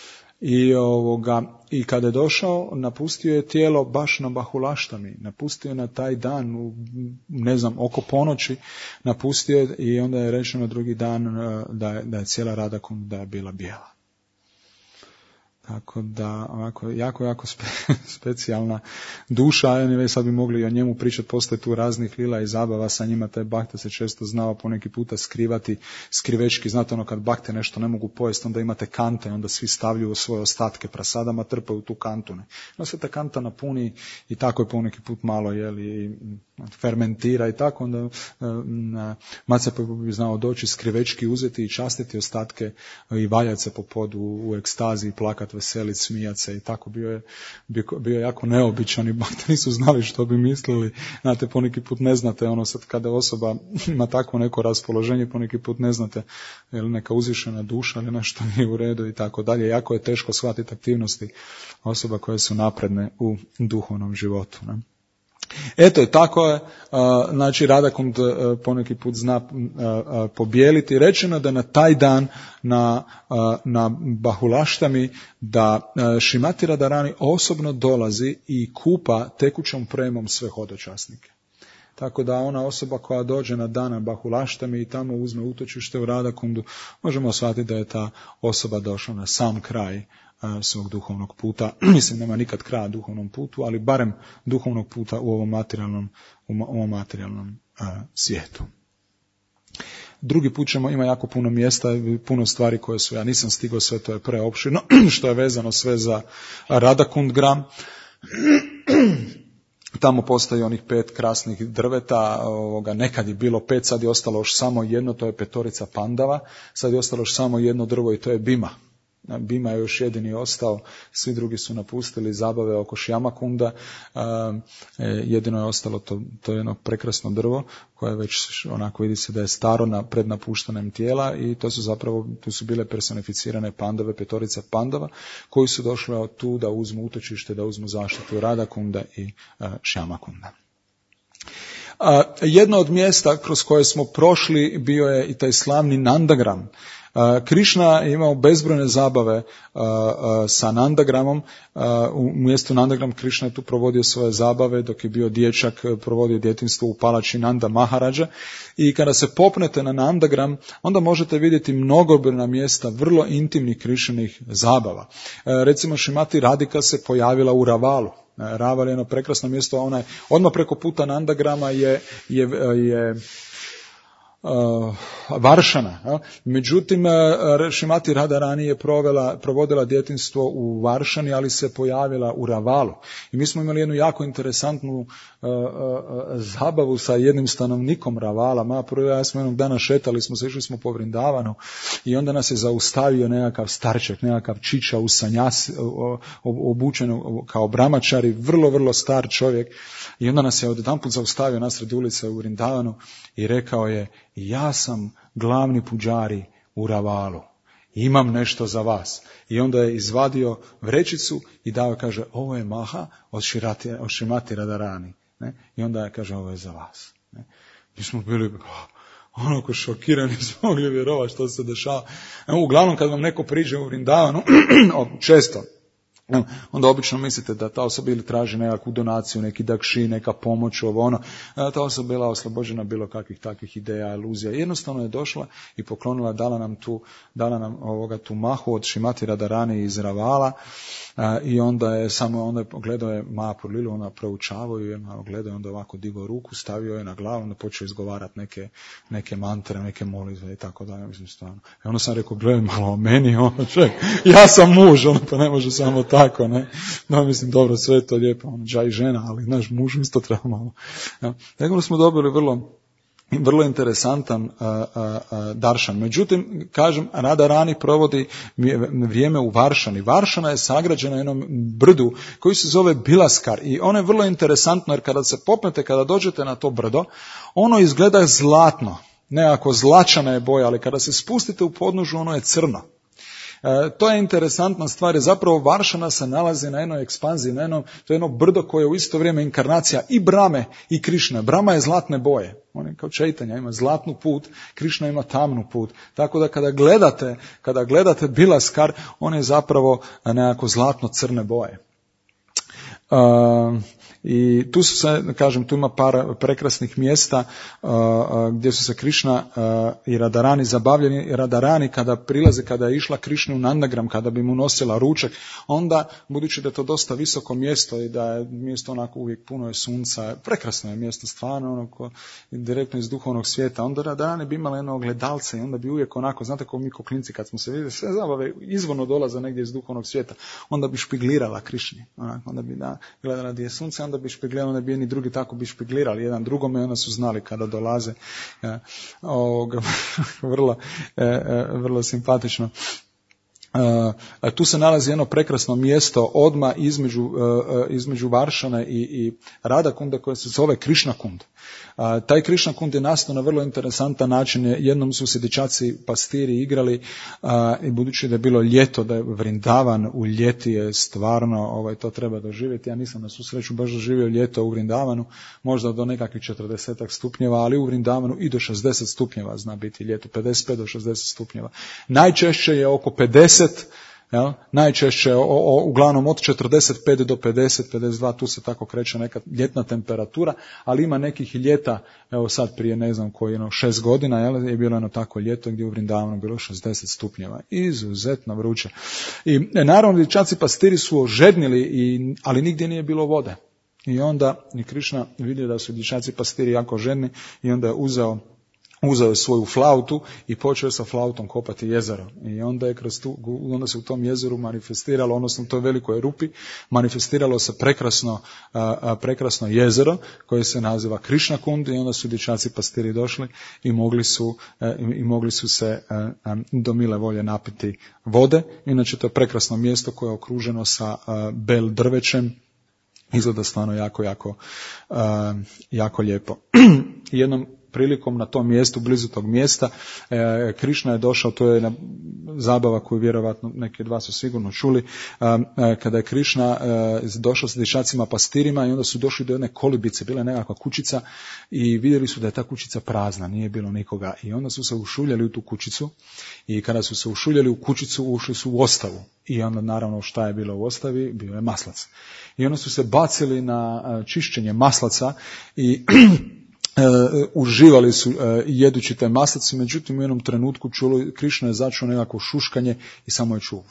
I kada je došao, napustio je tijelo baš na Bahulaštami, napustio je na taj dan, oko ponoći, napustio je i onda je rečeno drugi dan da je cijela Radakunda da je bila bijela. Tako da, ovako, jako specijalna duša, sad bi mogli i o njemu pričati, postoje tu raznih lila i zabava sa njima, taj Bhakta se često znao poneki puta skrivati, skrivečki, znate kad Bhakte nešto ne mogu pojesti, onda imate kante, onda svi stavljaju svoje ostatke prasadama, trpaju tu kantu. Onda se ta kanta napuni i tako je poneki put malo, fermentira i tako, onda Macapa bi znao doći, skrivečki uzeti i častiti ostatke i valjati se po podu u ekstazi, plakat, veselit, smijat se i tako. Bio je jako neobičan i Bhakti nisu znali što bi mislili. Znate, poneki put ne znate, sad kada osoba ima takvo neko raspoloženje, poneki put ne znate je li neka uzvišena duša ili nešto nije u redu i tako dalje. Jako je teško shvatiti aktivnosti osoba koje su napredne u duhovnom životu. Ne? Eto, tako je, znači Radakund poneki put zna pobijeliti. Rečeno da na taj dan na Bahulaštami da Šrimati Radharani osobno dolazi i kupa tekućom premom sve hodočasnike. Tako da ona osoba koja dođe na dan Bahulaštami i tamo uzme utočište u Radakundu, možemo shvatiti da je ta osoba došla na sam kraj svog duhovnog puta. Mislim, nema nikad kraja duhovnom putu, ali barem duhovnog puta u ovom materijalnom svijetu. Drugi put ima jako puno mjesta, puno stvari koje su, ja nisam stigao sve, to je preopširno, što je vezano sve za Radakundgram. Tamo postoji onih 5 krasnih drveta, nekad je bilo 5, sad je ostalo još samo jedno, to je petorica pandava, sad je ostalo još samo jedno drvo i to je Bima. Bima je još jedini ostao, svi drugi su napustili zabave oko Šjamakunda, jedino je ostalo to je jedno prekrasno drvo koje već onako vidi se da je staro pred napuštanjem tijela i to su zapravo, tu su bile personificirane pandave, petorica pandava koji su došli tu da uzmu utočište, da uzmu zaštitu Radakunda i Šjamakunda. Jedno od mjesta kroz koje smo prošli bio je i taj slavni Nandagram. Krišna je imao bezbrojne zabave sa Nandagramom. U mjestu Nandagram Krišna je tu provodio svoje zabave dok je bio dječak, provodio djetinjstvo u palači Nanda Maharađa. I kada se popnete na Nandagram, onda možete vidjeti mnogobrojna mjesta vrlo intimnih Krišnih zabava. Recimo Šrimati Radhika se pojavila u Ravalu. Raval je jedno prekrasno mjesto, odmah preko puta Nandagrama je Varšana. Ja? Međutim, Šrimati Radharani je provodila djetinjstvo u Varšani, ali se pojavila u Ravalu. I mi smo imali jednu jako interesantnu zabavu sa jednim stanovnikom Ravala. Mahaprabhu i ja smo jednog dana šetali, išli smo po Vrindavanu i onda nas je zaustavio nekakav starček, nekakav čiča u sanjas, obučen kao bramačari, vrlo, vrlo star čovjek. I onda nas je odjedanput zaustavio nasred ulice u Vrindavanu i rekao je: ja sam glavni puđari u Ravalu, imam nešto za vas. I onda je izvadio vrećicu i dao, kaže, ovo je maha od Šrimati Radharani. Ne? I onda je, kaže, ovo je za vas. Ne? Mi smo bili onako šokirani, smo mogli vjerovati što se dešava. Uglavnom kad vam neko priđe u Vrindavanu, često, onda obično mislite da ta osoba ili traži nekakvu donaciju, neki dakši, neka pomoć, ta osoba bila oslobođena bilo kakvih takvih ideja, iluzija. Jednostavno je došla i poklonila, dala nam tu mahu od Šrimati Radharani iz Ravala i onda je gledao je Mahaprabhu Lilu, onda proučavao ju, gledao je, onda ovako digao ruku, stavio je na glavu, onda počeo izgovarati neke mantre, neke molitve i tako dalje, mislim stvarno. I onda sam rekao, gledaj malo o meni, ja sam muž, pa ne može samo tako, ne. No, mislim, dobro, sve je to lijepo, džaj žena, ali naš muž isto treba malo. Ja. Tako smo dobili vrlo vrlo interesantan daršan. Međutim, kažem, Radharani provodi vrijeme u Varšani. Varšana je sagrađena na jednom brdu koji se zove Bilaskar i ono je vrlo interesantno jer kada se popnete, kada dođete na to brdo, ono izgleda zlatno, nekako zlačana je boja, ali kada se spustite u podnožju, ono je crno. To je interesantna stvar, je zapravo Varšana se nalazi na jednoj ekspanziji, to je jedno brdo koje je u isto vrijeme inkarnacija i Brahme i Krišne. Brahma je zlatne boje, on je kao Čaitanja, ima zlatnu put, Krišna ima tamnu put. Tako da kada gledate Bilaskar, on je zapravo nekako zlatno-crne boje. I tu su se, kažem, tu ima par prekrasnih mjesta gdje su se Krišna i Radharani zabavljeni. Radharani kada je išla Krišni u Nandagram, kada bi mu nosila ručak, onda, budući da je to dosta visoko mjesto i da je mjesto onako uvijek puno je sunca, prekrasno je mjesto stvarno, onako, direktno iz duhovnog svijeta, onda Radharani bi imali jedno ogledalce i onda bi uvijek onako, znate kao mi ko klinci kad smo se vidjeli, sve zabave izvorno dolaze negdje iz duhovnog svijeta, onda bi špiglirala Krišni, onda bi gledala gdje je sunce, onda bi špeglirali, onda bi jedni drugi tako bi špeglirali jedan drugome i onda su znali kada dolaze. Vrlo simpatično. Tu se nalazi jedno prekrasno mjesto odmah između Varšane i Radakunda koje se zove Krišnakund. Taj Krišnakund je nastao na vrlo interesantan način. Jednom su se dječaci pastiri igrali i budući da je bilo ljeto, da je Vrindavan u ljeti je stvarno, to treba doživjeti. Ja nisam na svu sreću baš doživio ljeto u Vrindavanu, možda do nekakvih 40 stupnjeva, ali u Vrindavanu i do 60 stupnjeva zna biti ljeto, 55 do 60 stupnjeva. Najčešće je oko 50, najčešće uglavnom od 45 do 50, 52, tu se tako kreće neka ljetna temperatura, ali ima nekih ljeta, evo sad prije ne znam koji, 6 godina, je bilo jedno tako ljeto gdje u Vrindavanu bilo 60 stupnjeva, izuzetno vruće. I naravno dječaci pastiri su ožednili, ali nigdje nije bilo vode. I onda je Krišna vidio da su dječaci pastiri jako žedni i onda je uzeo je svoju flautu i počeo sa flautom kopati jezero. I onda je onda se u tom jezeru manifestiralo, odnosno u toj velikoj rupi, manifestiralo se prekrasno jezero koje se naziva Krišnakund i onda su dječaci pastiri došli i mogli su se do mile volje napiti vode. Inače to je prekrasno mjesto koje je okruženo sa bel drvećem. Izgleda stvarno jako lijepo. Jednom prilikom na tom mjestu, blizu tog mjesta, Krišna je došao, to je jedna zabava koju vjerovatno neki od vas su sigurno čuli, kada je Krišna došao s dječacima pastirima i onda su došli do jedne kolibice, bila je nekakva kućica i vidjeli su da je ta kućica prazna, nije bilo nikoga i onda su se ušuljali u tu kućicu i kada su se ušuljali u kućicu ušli su u ostavu i onda naravno šta je bilo u ostavi, bio je maslac. I onda su se bacili na čišćenje maslaca i uživali su jedući taj maslac, međutim u jednom trenutku Krišna je začuo nekako šuškanje i samo je čuo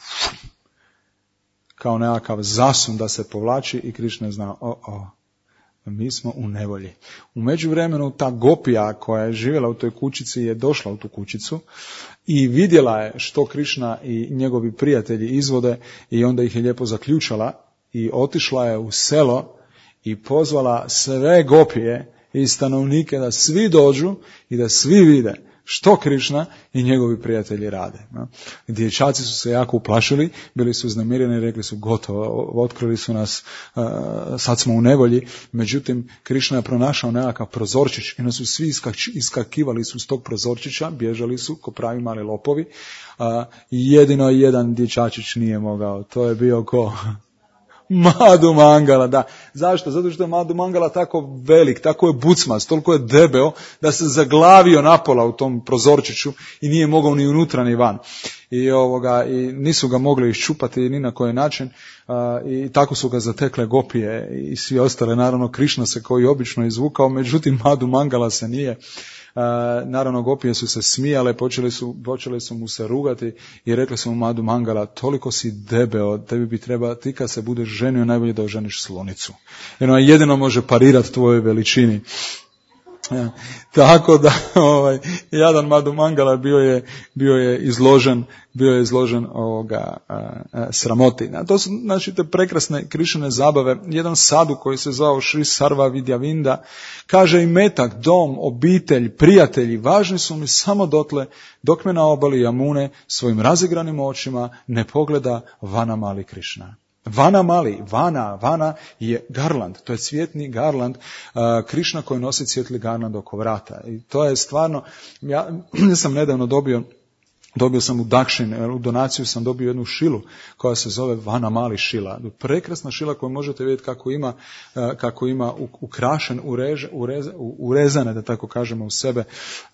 kao nekakav zasun da se povlači i Krišna je znao, mi smo u nevolji. U međuvremenu ta gopija koja je živjela u toj kućici je došla u tu kućicu i vidjela je što Krišna i njegovi prijatelji izvode i onda ih je lijepo zaključala i otišla je u selo i pozvala sve gopije i stanovnike da svi dođu i da svi vide što Krišna i njegovi prijatelji rade. Dječaci su se jako uplašili, bili su uznemireni i rekli su gotovo, otkrili su nas, sad smo u nevolji. Međutim, Krišna je pronašao nekakav prozorčić i onda su svi iskakivali su s tog prozorčića, bježali su ko pravi mali lopovi. Jedino jedan dječačić nije mogao, to je bio ko Madhu Mangala, da. Zašto? Zato što je Madhu Mangala tako velik, tako je bucmast, toliko je debeo da se zaglavio napola u tom prozorčiću i nije mogao ni unutra ni van. I nisu ga mogli iščupati ni na koji način i tako su ga zatekle gopije i svi ostale. Naravno Krišna se koji obično izvukao, međutim Madhu Mangala se nije. Naravno gopije su se smijale, počeli su mu se rugati i rekli su mu Madhu Mangala, toliko si debeo, tebi bi treba, ti kad se budeš ženio najbolje da oženiš slonicu. Jer ona jedino može parirati tvojoj veličini. Tako da jadan Madhu Mangala bio je izložen sramoti. To su znači te prekrasne Krišnine zabave. Jedan sadu koji se zvao Šri Sarva Vidyavinda kaže: i metak, dom, obitelj, prijatelji važni su mi samo dotle dok me na obali Jamune svojim razigranim očima ne pogleda Vanamali Krišna. Vana je garland, to je cvjetni garland, Krišna koji nosi cvjetli garland oko vrata. I to je stvarno, ja sam nedavno dobio sam u Dakšin, u donaciju sam dobio jednu šilu koja se zove Vanamali šila. Prekrasna šila koju možete vidjeti kako ima ukrašen, urezane, da tako kažemo, u sebe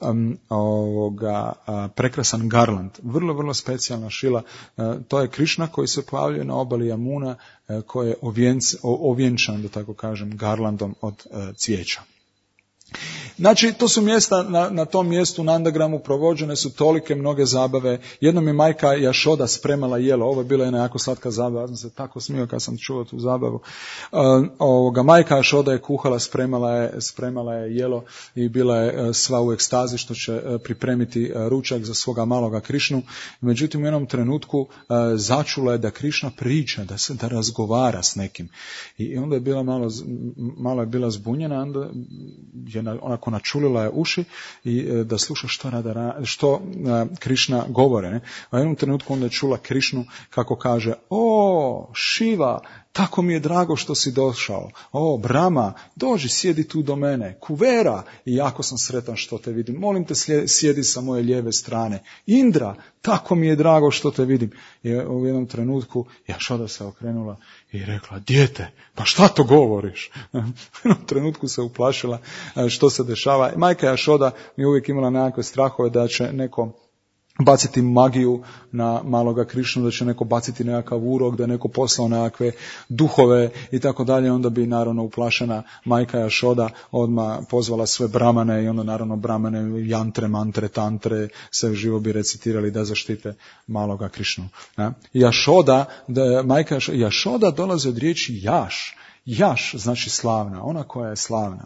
prekrasan garland. Vrlo, vrlo specijalna šila. To je Krišna koji se pojavljuje na obali Jamuna, koji je ovjenčan, da tako kažem, garlandom od cvijeća. Znači, to su mjesta, na tom mjestu Nandagramu provođene su tolike mnoge zabave. Jednom je majka Jašoda spremala jelo. Ovo je bila jedna jako slatka zabava. Ja sam se tako smio kad sam čuo tu zabavu. Majka Jašoda je kuhala, spremala je jelo i bila je sva u ekstazi što će pripremiti ručak za svoga maloga Krišnu. Međutim, u jednom trenutku začula je da Krišna priča, da razgovara s nekim. I onda je bila malo je bila zbunjena, onda je onako načulila je uši i da sluša što Krišna govore. Ne? A u jednom trenutku onda je čula Krišnu kako kaže: o, Šiva, tako mi je drago što si došao. O, Brahma, dođi, sjedi tu do mene. Kuvera, i jako sam sretan što te vidim. Molim te, sjedi sa moje lijeve strane. Indra, tako mi je drago što te vidim. I u jednom trenutku Jašoda se okrenula i rekla: dijete, pa šta to govoriš? U jednom trenutku se uplašila što se dešava. Majka Jašoda je uvijek imala nekakve strahove da će neko baciti magiju na maloga Krišnu, da će neko baciti nekakav urok, da je neko poslao nekakve duhove i tako dalje. Onda bi naravno uplašena majka Jašoda odmah pozvala sve bramane i onda naravno bramane jantre, mantre, tantre, sve živo bi recitirali da zaštite maloga Krišnu. Jašoda dolazi od riječi jaš. Jaš znači slavna, ona koja je slavna.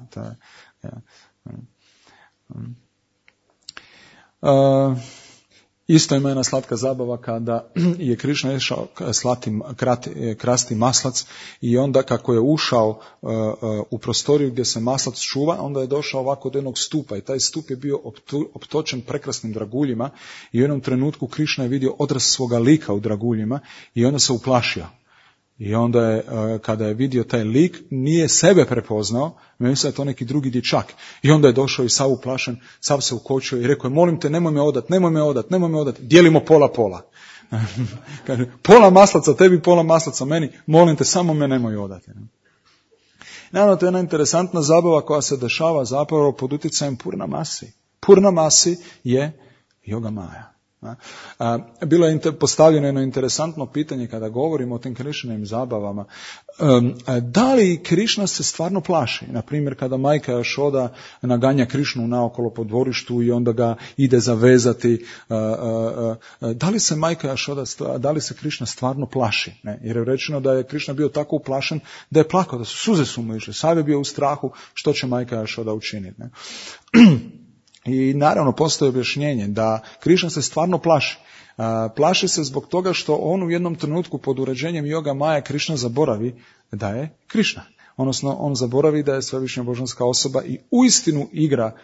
Isto ima jedna slatka zabava kada je Krišna išao krasti maslac i onda kako je ušao u prostoriju gdje se maslac čuva, onda je došao ovako do jednog stupa i taj stup je bio optočen prekrasnim draguljima i u jednom trenutku Krišna je vidio odraz svoga lika u draguljima i onda se uplašio. I onda je, kada je vidio taj lik, nije sebe prepoznao, mislio je to neki drugi dječak. I onda je došao i sav uplašen, sav se ukočio i rekao je: molim te, nemoj me odat, dijelimo pola. Kaže: pola maslaca tebi, pola maslaca meni, molim te, samo me nemoj odati. Naravno, to je jedna interesantna zabava koja se dešava zapravo pod utjecajem Purnamasi. Purnamasi je Yoga Maja. Bilo je postavljeno jedno interesantno pitanje kada govorimo o tim Krišninim zabavama. Da li Krišna se stvarno plaši? Na primjer, kada majka Jašoda naganja Krišnu naokolo po dvorištu i onda ga ide zavezati, da li se majka Jašoda, da li se Krišna stvarno plaši? Ne? Jer je rečeno da je Krišna bio tako uplašen da je plakao, da suze su mu išle, sav je bio u strahu što će majka Jašoda učiniti. Ne? I naravno postoji objašnjenje da Krišna se stvarno plaši. Plaši se zbog toga što on u jednom trenutku pod uređenjem Yoga Maja Krišna zaboravi da je Krišna. Odnosno, on zaboravi da je svevišnja božanska osoba i uistinu igra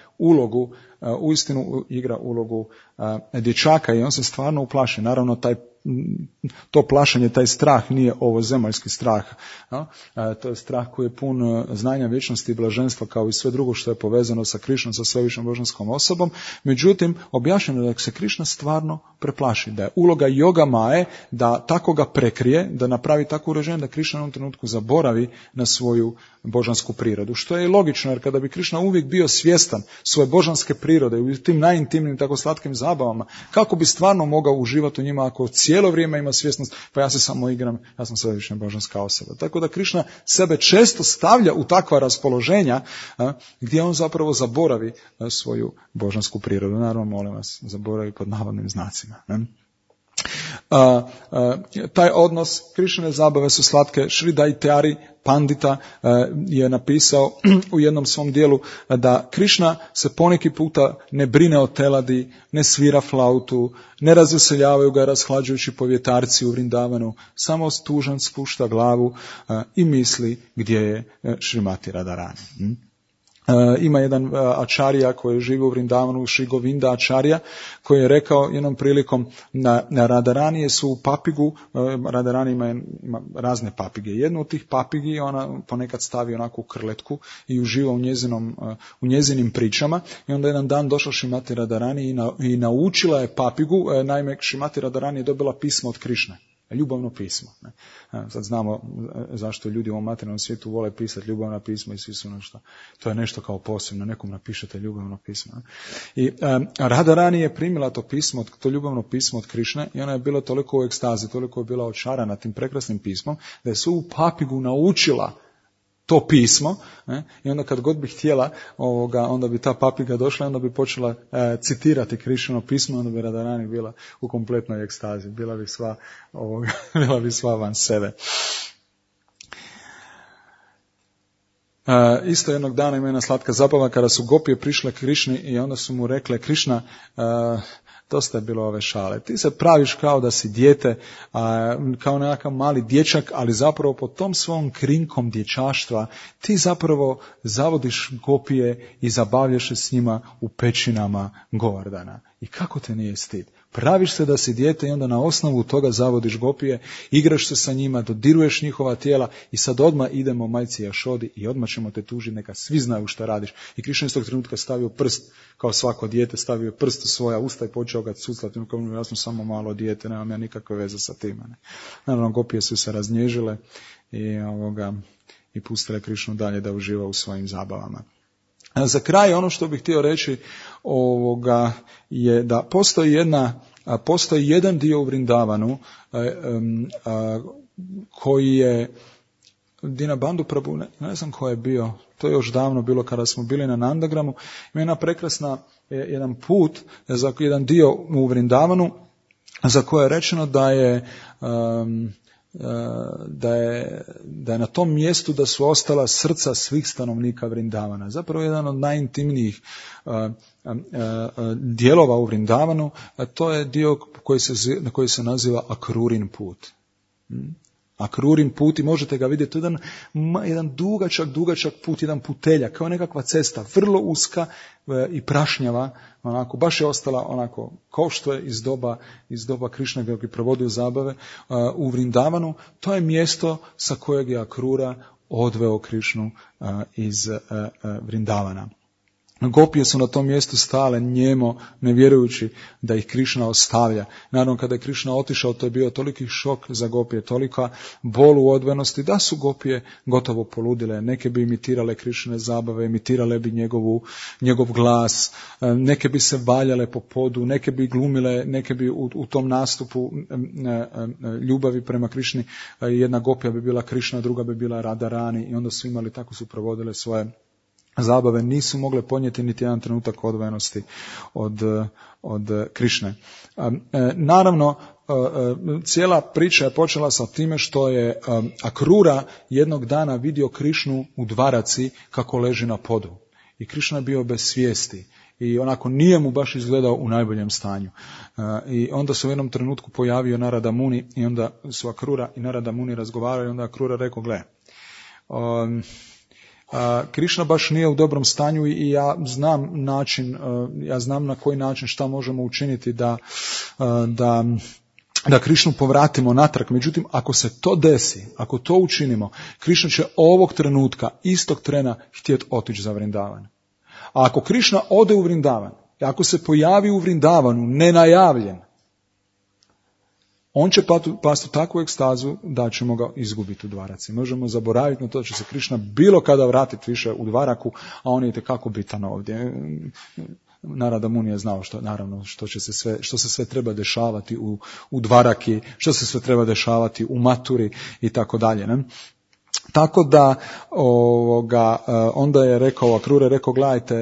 ulogu dječaka i on se stvarno uplaši. Naravno, to plašenje, taj strah nije ovo zemaljski strah. To je strah koji je pun znanja, vječnosti i blaženstva kao i sve drugo što je povezano sa Krišnom, sa svevišnjom božanskom osobom. Međutim, objašnjeno je da se Krišna stvarno preplaši. Da je uloga Yoga Maje da tako ga prekrije, da napravi tako uređenje da Krišna u jednom trenutku zaboravi na svoju božansku prirodu. Što je i logično, jer kada bi Krišna uvijek bio svjestan svoje božanske prirode u tim najintimnim, tako slatkim zabavama, kako bi stvarno mogao uživati u njima ako cijelo vrijeme ima svjesnost, pa ja se samo igram, ja sam svevišnja božanska osoba. Tako da Krišna sebe često stavlja u takva raspoloženja gdje on zapravo zaboravi svoju božansku prirodu. Naravno, molim vas, zaboravi pod navodnim znacima. Ne? Taj odnos, Krišnine zabave su slatke. Sridhar Tyagi Pandita je napisao u jednom svom dijelu da Krišna se poneki puta ne brine o teladi, ne svira flautu, ne razveseljavaju ga rashlađujući povjetarci u Vrindavanu, samo tužan spušta glavu i misli gdje je Šrimati Radharani. Ima jedan ačarija koji živi u Vrindavanu, Šri Govinda ačarija, koji je rekao jednom prilikom na Radharanije su u papigu, Radharani ima razne papige. Jednu od tih papigi ona ponekad stavi onako u krletku i uživa u njezinim pričama. I onda jedan dan došla Šrimati Radharani i naučila je papigu, naime Šrimati Radharani je dobila pismo od Krišne. Ljubavno pismo. Ne. Sad znamo zašto ljudi u ovom materijalnom svijetu vole pisati ljubavna pisma i svi su nešto. To je nešto kao posebno. Nekom napišete ljubavno pismo. Ne. I Radharani je primila to ljubavno pismo od Krišne i ona je bila toliko u ekstazi, toliko je bila očarana tim prekrasnim pismom da je svu papigu naučila to pismo, ne? I onda kad god bi htjela, onda bi ta papiga došla i onda bi počela citirati Krišnino pismo, onda bi Radharani bila u kompletnoj ekstazi, bila bi sva van sebe. Isto jednog dana ima jedna slatka zabava kada su gopije prišle Krišni i onda su mu rekle: Krišna, dosta je bilo ove šale. Ti se praviš kao da si dijete, kao nekakav mali dječak, ali zapravo pod tom svom krinkom dječaštva ti zapravo zavodiš gopije i zabavljaš se s njima u pećinama Govardhana. I kako te nije stid? Praviš se da si dijete i onda na osnovu toga zavodiš gopije, igraš se sa njima, dodiruješ njihova tijela i sad odmah idemo majci Jašodi i odmah ćemo te tužiti, neka svi znaju šta radiš. I Krišna iz tog trenutka stavio prst, kao svako dijete, stavio prst u svoja usta i počeo ga cuclati. Ja sam samo malo dijete, nemam ja nikakve veze sa tim. Ne. Naravno, gopije su se raznježile i pustile Krišnu dalje da uživa u svojim zabavama. Za kraj ono što bih htio reći je da postoji jedan dio u Vrindavanu koji je Dinabandhu Prabhu, ne znam ko je bio, to je još davno bilo kada smo bili na Nandagramu, ima jedna prekrasna, jedan put, za jedan dio u Vrindavanu za koje je rečeno da je na tom mjestu da su ostala srca svih stanovnika Vrindavana. Zapravo jedan od najintimnijih dijelova u Vrindavanu, a to je dio koji se naziva Akrurin put. Akrurin put i možete ga vidjeti, jedan dugačak put, jedan puteljak, kao nekakva cesta, vrlo uska i prašnjava, onako, baš je ostala onako kao što je iz doba Krišne kako je provodio zabave u Vrindavanu. To je mjesto sa kojeg je Akrura odveo Krišnu iz Vrindavana. Gopije su na tom mjestu stale njemo, ne vjerujući da ih Krišna ostavlja. Naravno, kada je Krišna otišao, to je bio toliki šok za gopije, tolika bol u odvojenosti, da su gopije gotovo poludile. Neke bi imitirale Krišine zabave, imitirale bi njegov glas, neke bi se valjale po podu, neke bi glumile, neke bi u tom nastupu ljubavi prema Krišni, jedna gopija bi bila Krišna, druga bi bila Radharani i onda su imali, tako su provodile svoje zabave, nisu mogle podnijeti niti jedan trenutak odvojenosti od Krišne. Naravno, cijela priča je počela sa time što je Akrura jednog dana vidio Krišnu u Dvaraci kako leži na podu. I Krišna je bio bez svijesti i onako nije mu baš izgledao u najboljem stanju. I onda se u jednom trenutku pojavio Narada Muni i onda su Akrura i Narada Muni razgovarali i onda Akrura rekao: gle, Krišna baš nije u dobrom stanju i ja znam na koji način šta možemo učiniti da Krišnu povratimo natrag. Međutim, ako se to desi, ako to učinimo, Krišna će ovog trenutka, istog trena, htjeti otići za Vrindavan. A ako Krišna ode u Vrindavan, ako se pojavi u Vrindavanu nenajavljen, on će pasti u takvu ekstazu da ćemo ga izgubiti u Dvaraci. Možemo zaboraviti na to da će se Krišna bilo kada vratiti više u Dvaraku, a on je itekako bitan ovdje. Narada Muni je znao što se sve treba dešavati u Dvaraki, što se sve treba dešavati u Maturi i tako dalje. Tako da onda je rekao, Akrura je rekao: gledajte,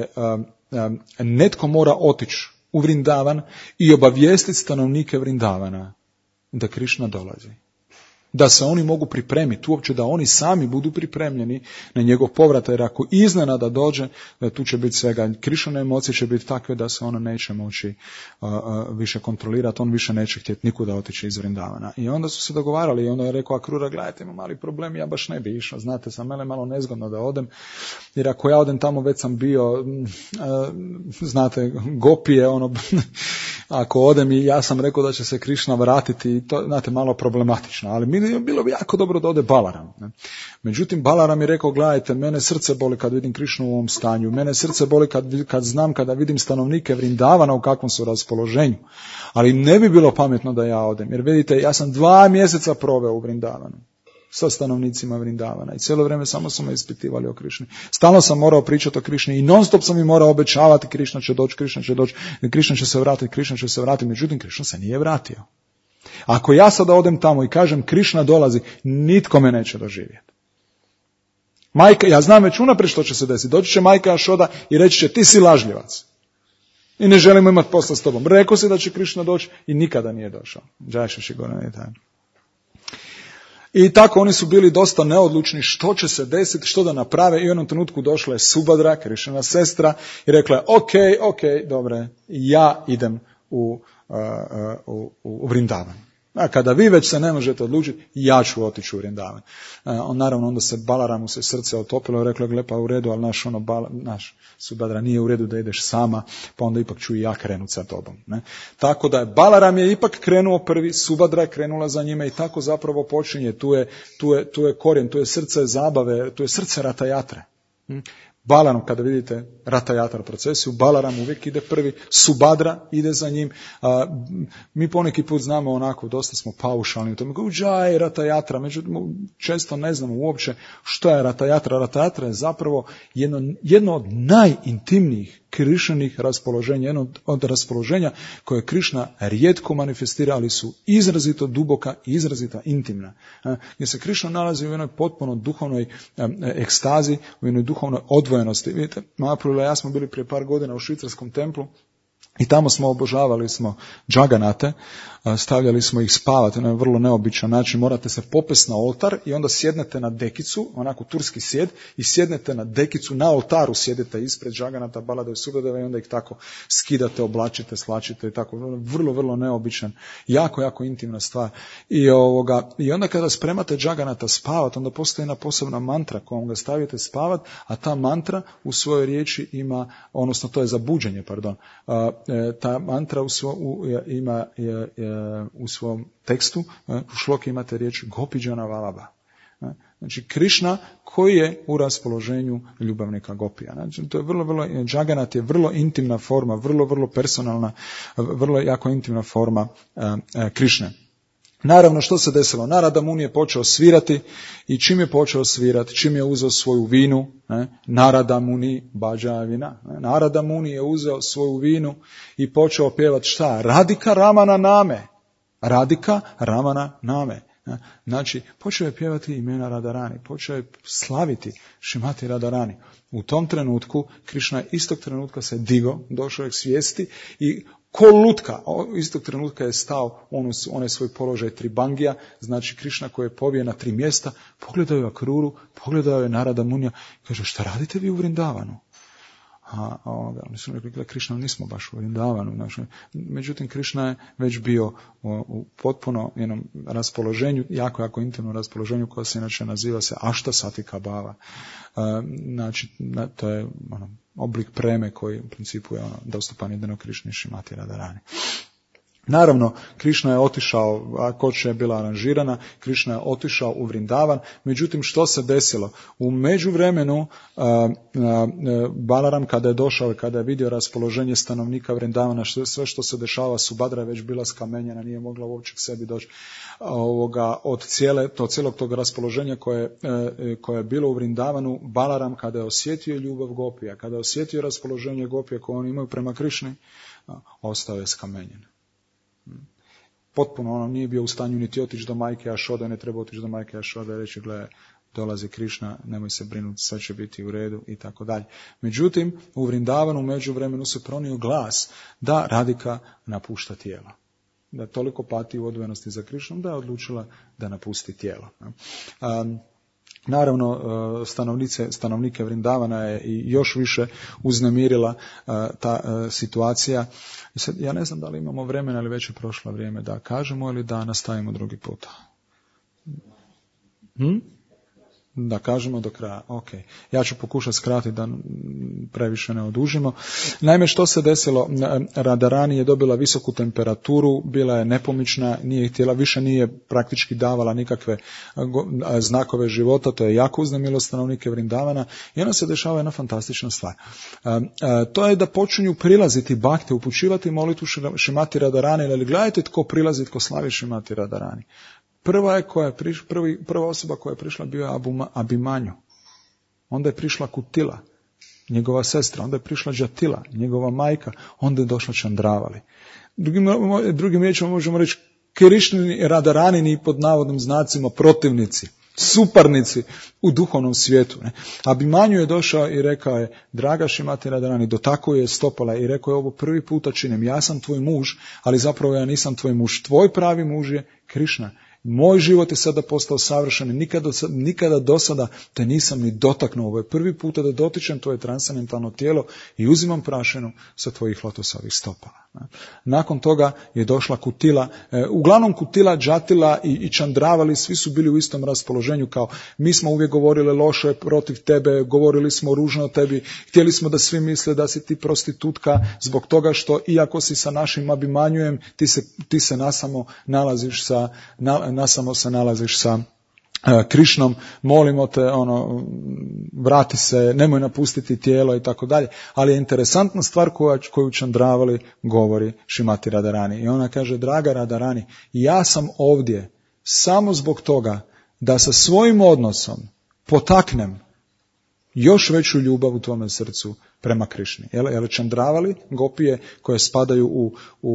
netko mora otići u Vrindavan i obavijestiti stanovnike Vrindavana da Krišna dolazi. Da se oni mogu pripremiti, uopće da oni sami budu pripremljeni na njegov povrat, jer ako iznenada dođe, tu će biti svega, Krišnine emocije će biti takve da se ono neće moći više kontrolirati, on više neće htjeti nikuda otići iz Vrindavana. I onda su se dogovarali i onda je rekao Akrura, gledajte, ima mali problem, ja baš ne bi išao, znate, sa mene malo nezgodno da odem, jer ako ja odem tamo, već sam bio, znate, gopije, ono, ako odem i ja sam rekao da će se Krišna vratiti, i to, znate, malo problematično, ali bilo bi jako dobro da ode Balaram. Ne? Međutim, Balaram je rekao, gledajte, mene srce boli kad vidim Krišnu u ovom stanju, mene srce boli kad znam, kada vidim stanovnike Vrindavana u kakvom su raspoloženju, ali ne bi bilo pametno da ja odem, jer vidite, ja sam 2 mjeseca proveo u Vrindavanu sa stanovnicima Vrindavana i cijelo vrijeme samo su me ispitivali o Krišni. Stalno sam morao pričati o Krišni i non stop sam im morao obećavati Krišna će doći, Krišna će doći, Krišna će se vratiti, Krišna će se vratiti, međutim Krišna se nije vratio. Ako ja sada odem tamo i kažem Krišna dolazi, nitko me neće doživjeti. Majka, ja znam već unaprijed što će se desiti. Doći će majka Jašoda i reći će ti si lažljivac. I ne želimo imati posla s tobom. Rekao si da će Krišna doći i nikada nije došao. I tako oni su bili dosta neodlučni što će se desiti, što da naprave i u jednom trenutku došla je Subhadra, Krišnina sestra i rekla je ok, dobre, ja idem u Vrindavan. A kada vi već se ne možete odlučiti, ja ću otići u Vrindavan. Naravno, onda se Balaramu se srce otopilo i rekla, gle, pa u redu, ali naš Subhadra nije u redu da ideš sama, pa onda ipak ću i ja krenuti sa tobom. Ne? Tako da je Balaram je ipak krenuo prvi, Subhadra je krenula za njime i tako zapravo počinje. Tu je korijen, tu je srce zabave, tu je srce Ratayatre. Balaram, kada vidite Ratayatra procesiju, Balaram uvijek ide prvi, Subhadra ide za njim. Mi poneki put znamo onako, dosta smo paušalni u tome, uđaj Ratayatra, međutim često ne znamo uopće što je Ratayatra. Ratayatra je zapravo jedno od najintimnijih Krišninih raspoloženja, jedno od raspoloženja koje Krišna rijetko manifestira, ali su izrazito duboka i izrazito intimna. Gdje se Krišna nalazi u jednoj potpuno duhovnoj ekstazi, u jednoj duhovnoj odvojenosti. Vidite, Mahaprabhu i ja smo bili prije par godina u švicarskom templu i tamo smo obožavali džaganate, stavljali smo ih spavati na vrlo neobičan način. Morate se popesti na oltar i onda sjednete na dekicu, onako turski sjed, i sjednete na dekicu, na oltaru sjedite ispred džaganata, Balada i Subhadra i onda ih tako skidate, oblačite, slačite i tako. Vrlo, vrlo neobičan, jako intimna stvar. I onda kada spremate džaganata spavati, onda postoji jedna posebna mantra kojom ga stavite spavati, a ta mantra u svojoj riječi ima, odnosno to je za buđenje, ta mantra ima u svom tekstu, u šloki imate riječ Gopijana Valaba. Znači Krišna koji je u raspoloženju ljubavnika Gopija. Znači, to je vrlo, džaganat je vrlo intimna forma, vrlo personalna, vrlo jako intimna forma Krišne. Naravno, što se desilo? Narada Muni je počeo svirati i čim je počeo svirati, čim je uzeo svoju vinu, Narada Muni bađa vina. Narada Muni je uzeo svoju vinu i počeo pjevati šta? Radika Ramana Name. Radika Ramana Name. Znači, počeo je pjevati imena Radharani, počeo je slaviti Šrimati Radharani. U tom trenutku, Krišna istog trenutka se digo, došao je k svijesti i ko lutka, istog trenutka je stao onaj svoj položaj Tribangija, znači Krišna koji je povije na 3 mjesta, pogledao je Akruru, pogledao je Narada Munija, kaže, šta radite vi u Vrindavanu? Oni su rekli, Krišna, nismo baš u Vrindavanu. Znači, međutim, Krišna je već bio u potpuno jednom raspoloženju, jako intimnom raspoloženju koje se inače naziva se Ašta Satika Bhava. Znači, to je oblik preme koji u principu je dostupan jedino Krišni Šrimati Radharani. Naravno, Krišna je otišao, a koča je bila aranžirana, Krišna je otišao u Vrindavan, međutim što se desilo? U međuvremenu Balaram kada je došao i kada je vidio raspoloženje stanovnika Vrindavana, sve što se dešava, Subhadra je već bila skamenjena, nije mogla uopće k sebi doći od cijelog tog raspoloženja koje je bilo u Vrindavanu. Balaram kada je osjetio ljubav Gopija, kada je osjetio raspoloženje Gopija koje oni imaju prema Krišni, ostao je skamenjen. Potpuno nije bio u stanju niti otići do majke Jašode, ne treba otići do majke Jašode i reći, gle, dolazi Krišna, nemoj se brinuti, sve će biti u redu i tako dalje. Međutim, u Vrindavanu u međuvremenu se pronio glas da Radika napušta tijelo. da toliko pati u odvojenosti za Krišnom da je odlučila da napusti tijelo. Naravno, stanovnike Vrindavana je i još više uznemirila ta situacija. I sad, ja ne znam da li imamo vremena ili već je prošlo vrijeme da kažemo ili da nastavimo drugi puta. Da kažemo do kraja. Ok. Ja ću pokušati skratiti da previše ne odužimo. Naime, što se desilo? Radharani je dobila visoku temperaturu, bila je nepomična, nije htjela, više nije praktički davala nikakve znakove života, to je jako uznemirilo stanovnike Vrindavana i onda se dešava jedna fantastična stvar. To je da počinju prilaziti bakte, upućivati molitvu Šrimati Radharani, ali gledajte tko prilazi, tko slavi Šrimati Radharani. Prva osoba koja je prišla bio je Abhimanyu. Onda je prišla Kutila, njegova sestra. Onda je prišla Jatila, njegova majka. Onda je došla Chandravali. Drugim riječima možemo reći Krišnini Radharanini pod navodnim znacima protivnici, suparnici u duhovnom svijetu. Abhimanyu je došao i rekao je, draga Šrimati Radharani, dotakao je stopala i rekao je, ovo prvi puta činim, ja sam tvoj muž, ali zapravo ja nisam tvoj muž. Tvoj pravi muž je Krišna. Moj život je sada postao savršen i nikada do sada te nisam ni dotaknuo. Ovo je prvi puta da dotičem tvoje transcendentalno tijelo i uzimam prašinu sa tvojih lotosovih stopala. Nakon toga je došla Kutila. Uglavnom Kutila, Jatila i Chandravali svi su bili u istom raspoloženju kao mi smo uvijek govorili loše protiv tebe, govorili smo ružno o tebi, htjeli smo da svi misle da si ti prostitutka zbog toga što iako si sa našim Abhimanjujem ti se nasamo se nalaziš sa Krišnom, molimo te, vrati se, nemoj napustiti tijelo i tako dalje. Ali je interesantna stvar koju Chandravali govori Šrimati Radharani. I ona kaže, draga Radharani, ja sam ovdje samo zbog toga da sa svojim odnosom potaknem još veću ljubav u tvome srcu prema Krišni. Jer Chandravali, gopije koje spadaju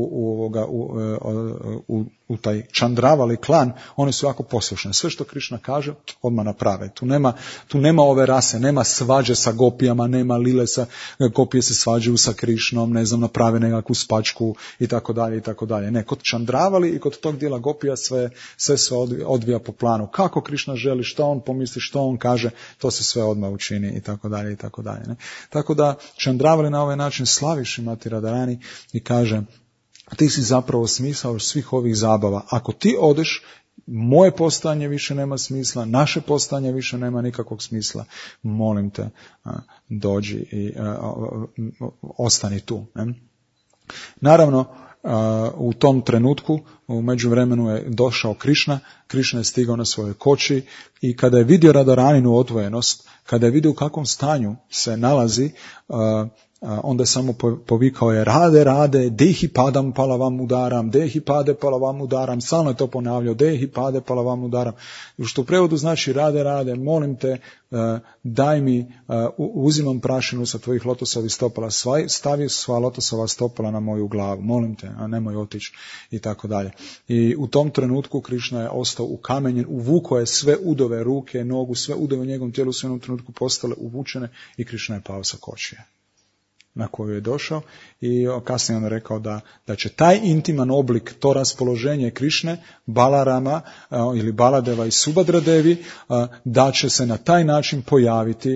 u taj Chandravali klan, one su jako poslušne. Sve što Krišna kaže, odmah naprave. Tu nema ove rase, nema svađe sa gopijama, nema lile sa gopije se svađaju sa Krišnom, ne znam, naprave nekakvu spačku i tako dalje i tako dalje. Ne, kod Chandravali i kod tog dijela gopija sve odvija po planu. Kako Krišna želi, što on pomisli, što on kaže, to se sve odmah učini i tako dalje i tako dalje. Ne? Tako da Chandravali na ovaj način slavi Šrimati Radharani i kaže, ti si zapravo smisao svih ovih zabava. Ako ti odeš, moje postojanje više nema smisla, naše postojanje više nema nikakvog smisla. Molim te, dođi i ostani tu. Ne? Naravno, u tom trenutku, u međuvremenu je došao Krišna, Krišna je stigao na svojoj koči i kada je vidio Radharaninu odvojenost, kada je vidio u kakvom stanju se nalazi, onda je samo povikao je rade, dehi padam palavam udaram, dehi pade palavam udaram, stalno je to ponavljao, dehi pade palavam udaram, što u prevodu znači rade, molim te, daj mi, uzimam prašinu sa tvojih lotosovih stopala, stavi sva lotosova stopala na moju glavu, molim te, a nemoj otići i tako dalje. I u tom trenutku Krišna je ostao ukamenjen, uvukao je sve udove, ruke, nogu, sve udove u njegovom tijelu su u jednom trenutku postale uvučene i Krišna je pao sa kočije na koju je došao i kasnije on rekao da će taj intiman oblik, to raspoloženje Krišne, Balarama ili Baladeva i Subhadradevi, da će se na taj način pojaviti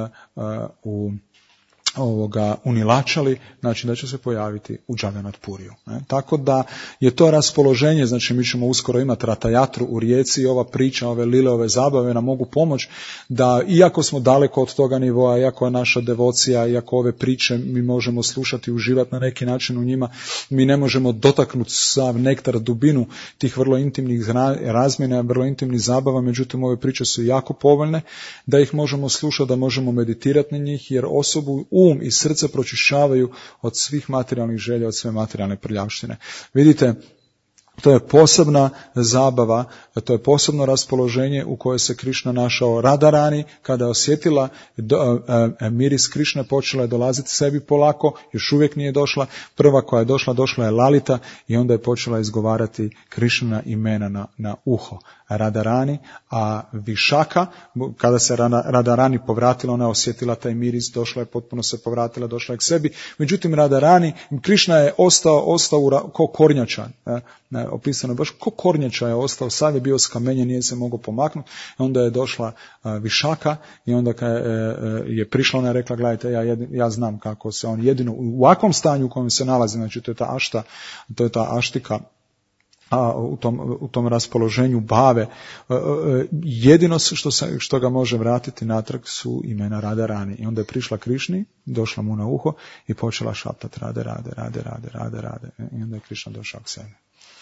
u Nilačali, znači da će se pojaviti u Jagannath Puriju. Tako da je to raspoloženje, znači mi ćemo uskoro imati Ratajatru u Rijeci i ova priča, ove lile, ove zabave nam mogu pomoći da iako smo daleko od toga nivoa, iako je naša devocija, iako ove priče mi možemo slušati i uživati na neki način u njima, mi ne možemo dotaknuti sav nektar, dubinu tih vrlo intimnih razmjena, vrlo intimnih zabava, međutim ove priče su jako povoljne, da ih možemo slušati, da možemo meditirati na njih, jer osobu um i srce pročišćavaju od svih materijalnih želja, od sve materijalne prljavštine. Vidite, To je posebna zabava, to je posebno raspoloženje u koje se Krišna našao Radharani kada je osjetila miris Krišne, počela je dolaziti sebi polako, još uvijek nije došla. Prva koja je došla je Lalita i onda je počela izgovarati Krišnina imena na uho Radharani, a Višaka, kada se Radharani povratila, ona je osjetila taj miris, došla je, potpuno se povratila, došla je k sebi. Međutim, Radharani, Krišna je ostao ko kornjača, opisano baš ko kornjača je ostao, sav je bio skamenjen, nije se mogao pomaknuti. Onda je došla Višaka i onda je prišla, ona je rekla, gledajte, ja znam kako se on jedino u ovakvom stanju u kojem se nalazi, znači to je ta aštika, a u tom raspoloženju bave, jedino što ga može vratiti natrag su imena Radharani. I onda je prišla Krišni, došla mu na uho i počela šaptati Rade. I onda je Krišna došao k sebi.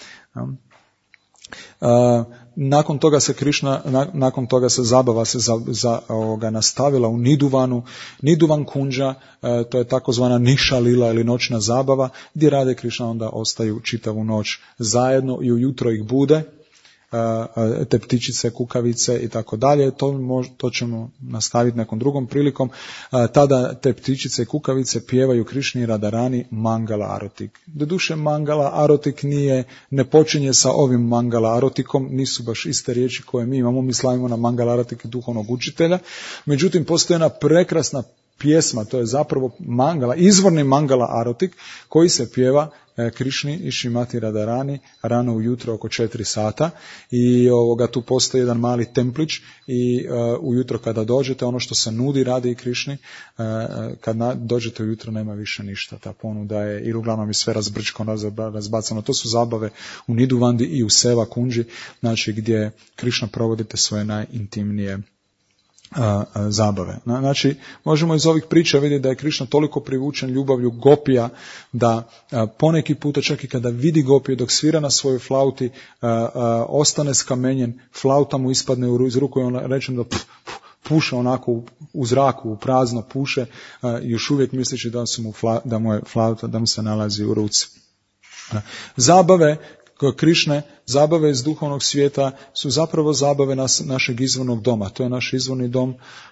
Nakon toga se zabava nastavila u Niduvanu. Niduvan Kunđa, to je takozvana Niša Lila ili noćna zabava, gdje Rade i Krišna onda ostaju čitavu noć zajedno i ujutro ih bude, te ptičice, kukavice i tako dalje. To ćemo nastaviti nekom drugom prilikom. Tada te ptičice i kukavice pjevaju Krišni i Radharani Mangala Arotik. Doduše Mangala Arotik ne počinje sa ovim Mangala Arotikom, nisu baš iste riječi koje mi imamo, mi slavimo na Mangala Arotik duhovnog učitelja. Međutim, postoji jedna prekrasna pjesma, to je zapravo izvorni Mangala Arotik koji se pjeva Krišni i Šrimati Radharani rano ujutro oko 4 sata i tu postoji jedan mali templić i ujutro kada dođete, ono što se nudi Radi i Krišni, kad dođete ujutro nema više ništa, ta ponuda je ili uglavnom je sve razbrčkano, razbacano. To su zabave u Niduvandi i u Seva Kunđi, znači gdje Krišna provodite svoje najintimnije zabave. Znači, možemo iz ovih priča vidjeti da je Krišna toliko privučen ljubavlju gopija da poneki puta čak i kada vidi gopiju dok svira na svojoj flauti ostane skamenjen, flauta mu ispadne iz ruku i on reče da puše onako u zraku, u prazno puše, još uvijek misleći da mu je flauta, da mu se nalazi u ruci. Zabave Krišne, zabave iz duhovnog svijeta su zapravo zabave našeg izvornog doma. To je naš izvorni dom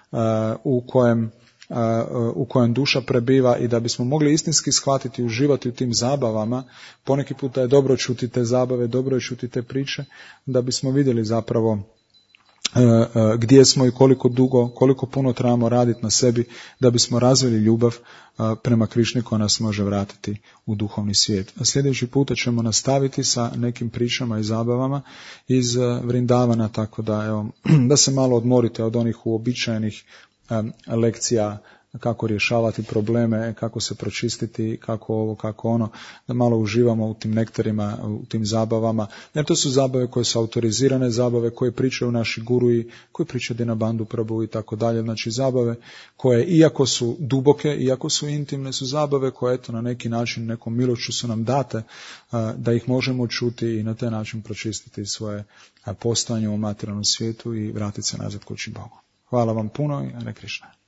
u kojem duša prebiva i da bismo mogli istinski shvatiti i uživati u tim zabavama, poneki puta je dobro čuti te zabave, dobro je čuti te priče, da bismo vidjeli zapravo gdje smo i koliko puno trebamo raditi na sebi da bismo razvili ljubav prema Krišni koja nas može vratiti u duhovni svijet. A sljedeći puta ćemo nastaviti sa nekim pričama i zabavama iz Vrindavana, tako da se malo odmorite od onih uobičajenih lekcija kako rješavati probleme, kako se pročistiti, kako ovo, kako ono, da malo uživamo u tim nektarima, u tim zabavama. Jer to su zabave koje su autorizirane, zabave koje pričaju naši guruji, koji pričaju Dinabandu Prabhu i tako dalje. Znači zabave koje, iako su duboke, iako su intimne, su zabave koje na neki način, nekom milošću su nam date da ih možemo čuti i na taj način pročistiti svoje postojanje u materijalnom svijetu i vratiti se nazad kući Bogu. Hvala vam puno i Hare Krishna.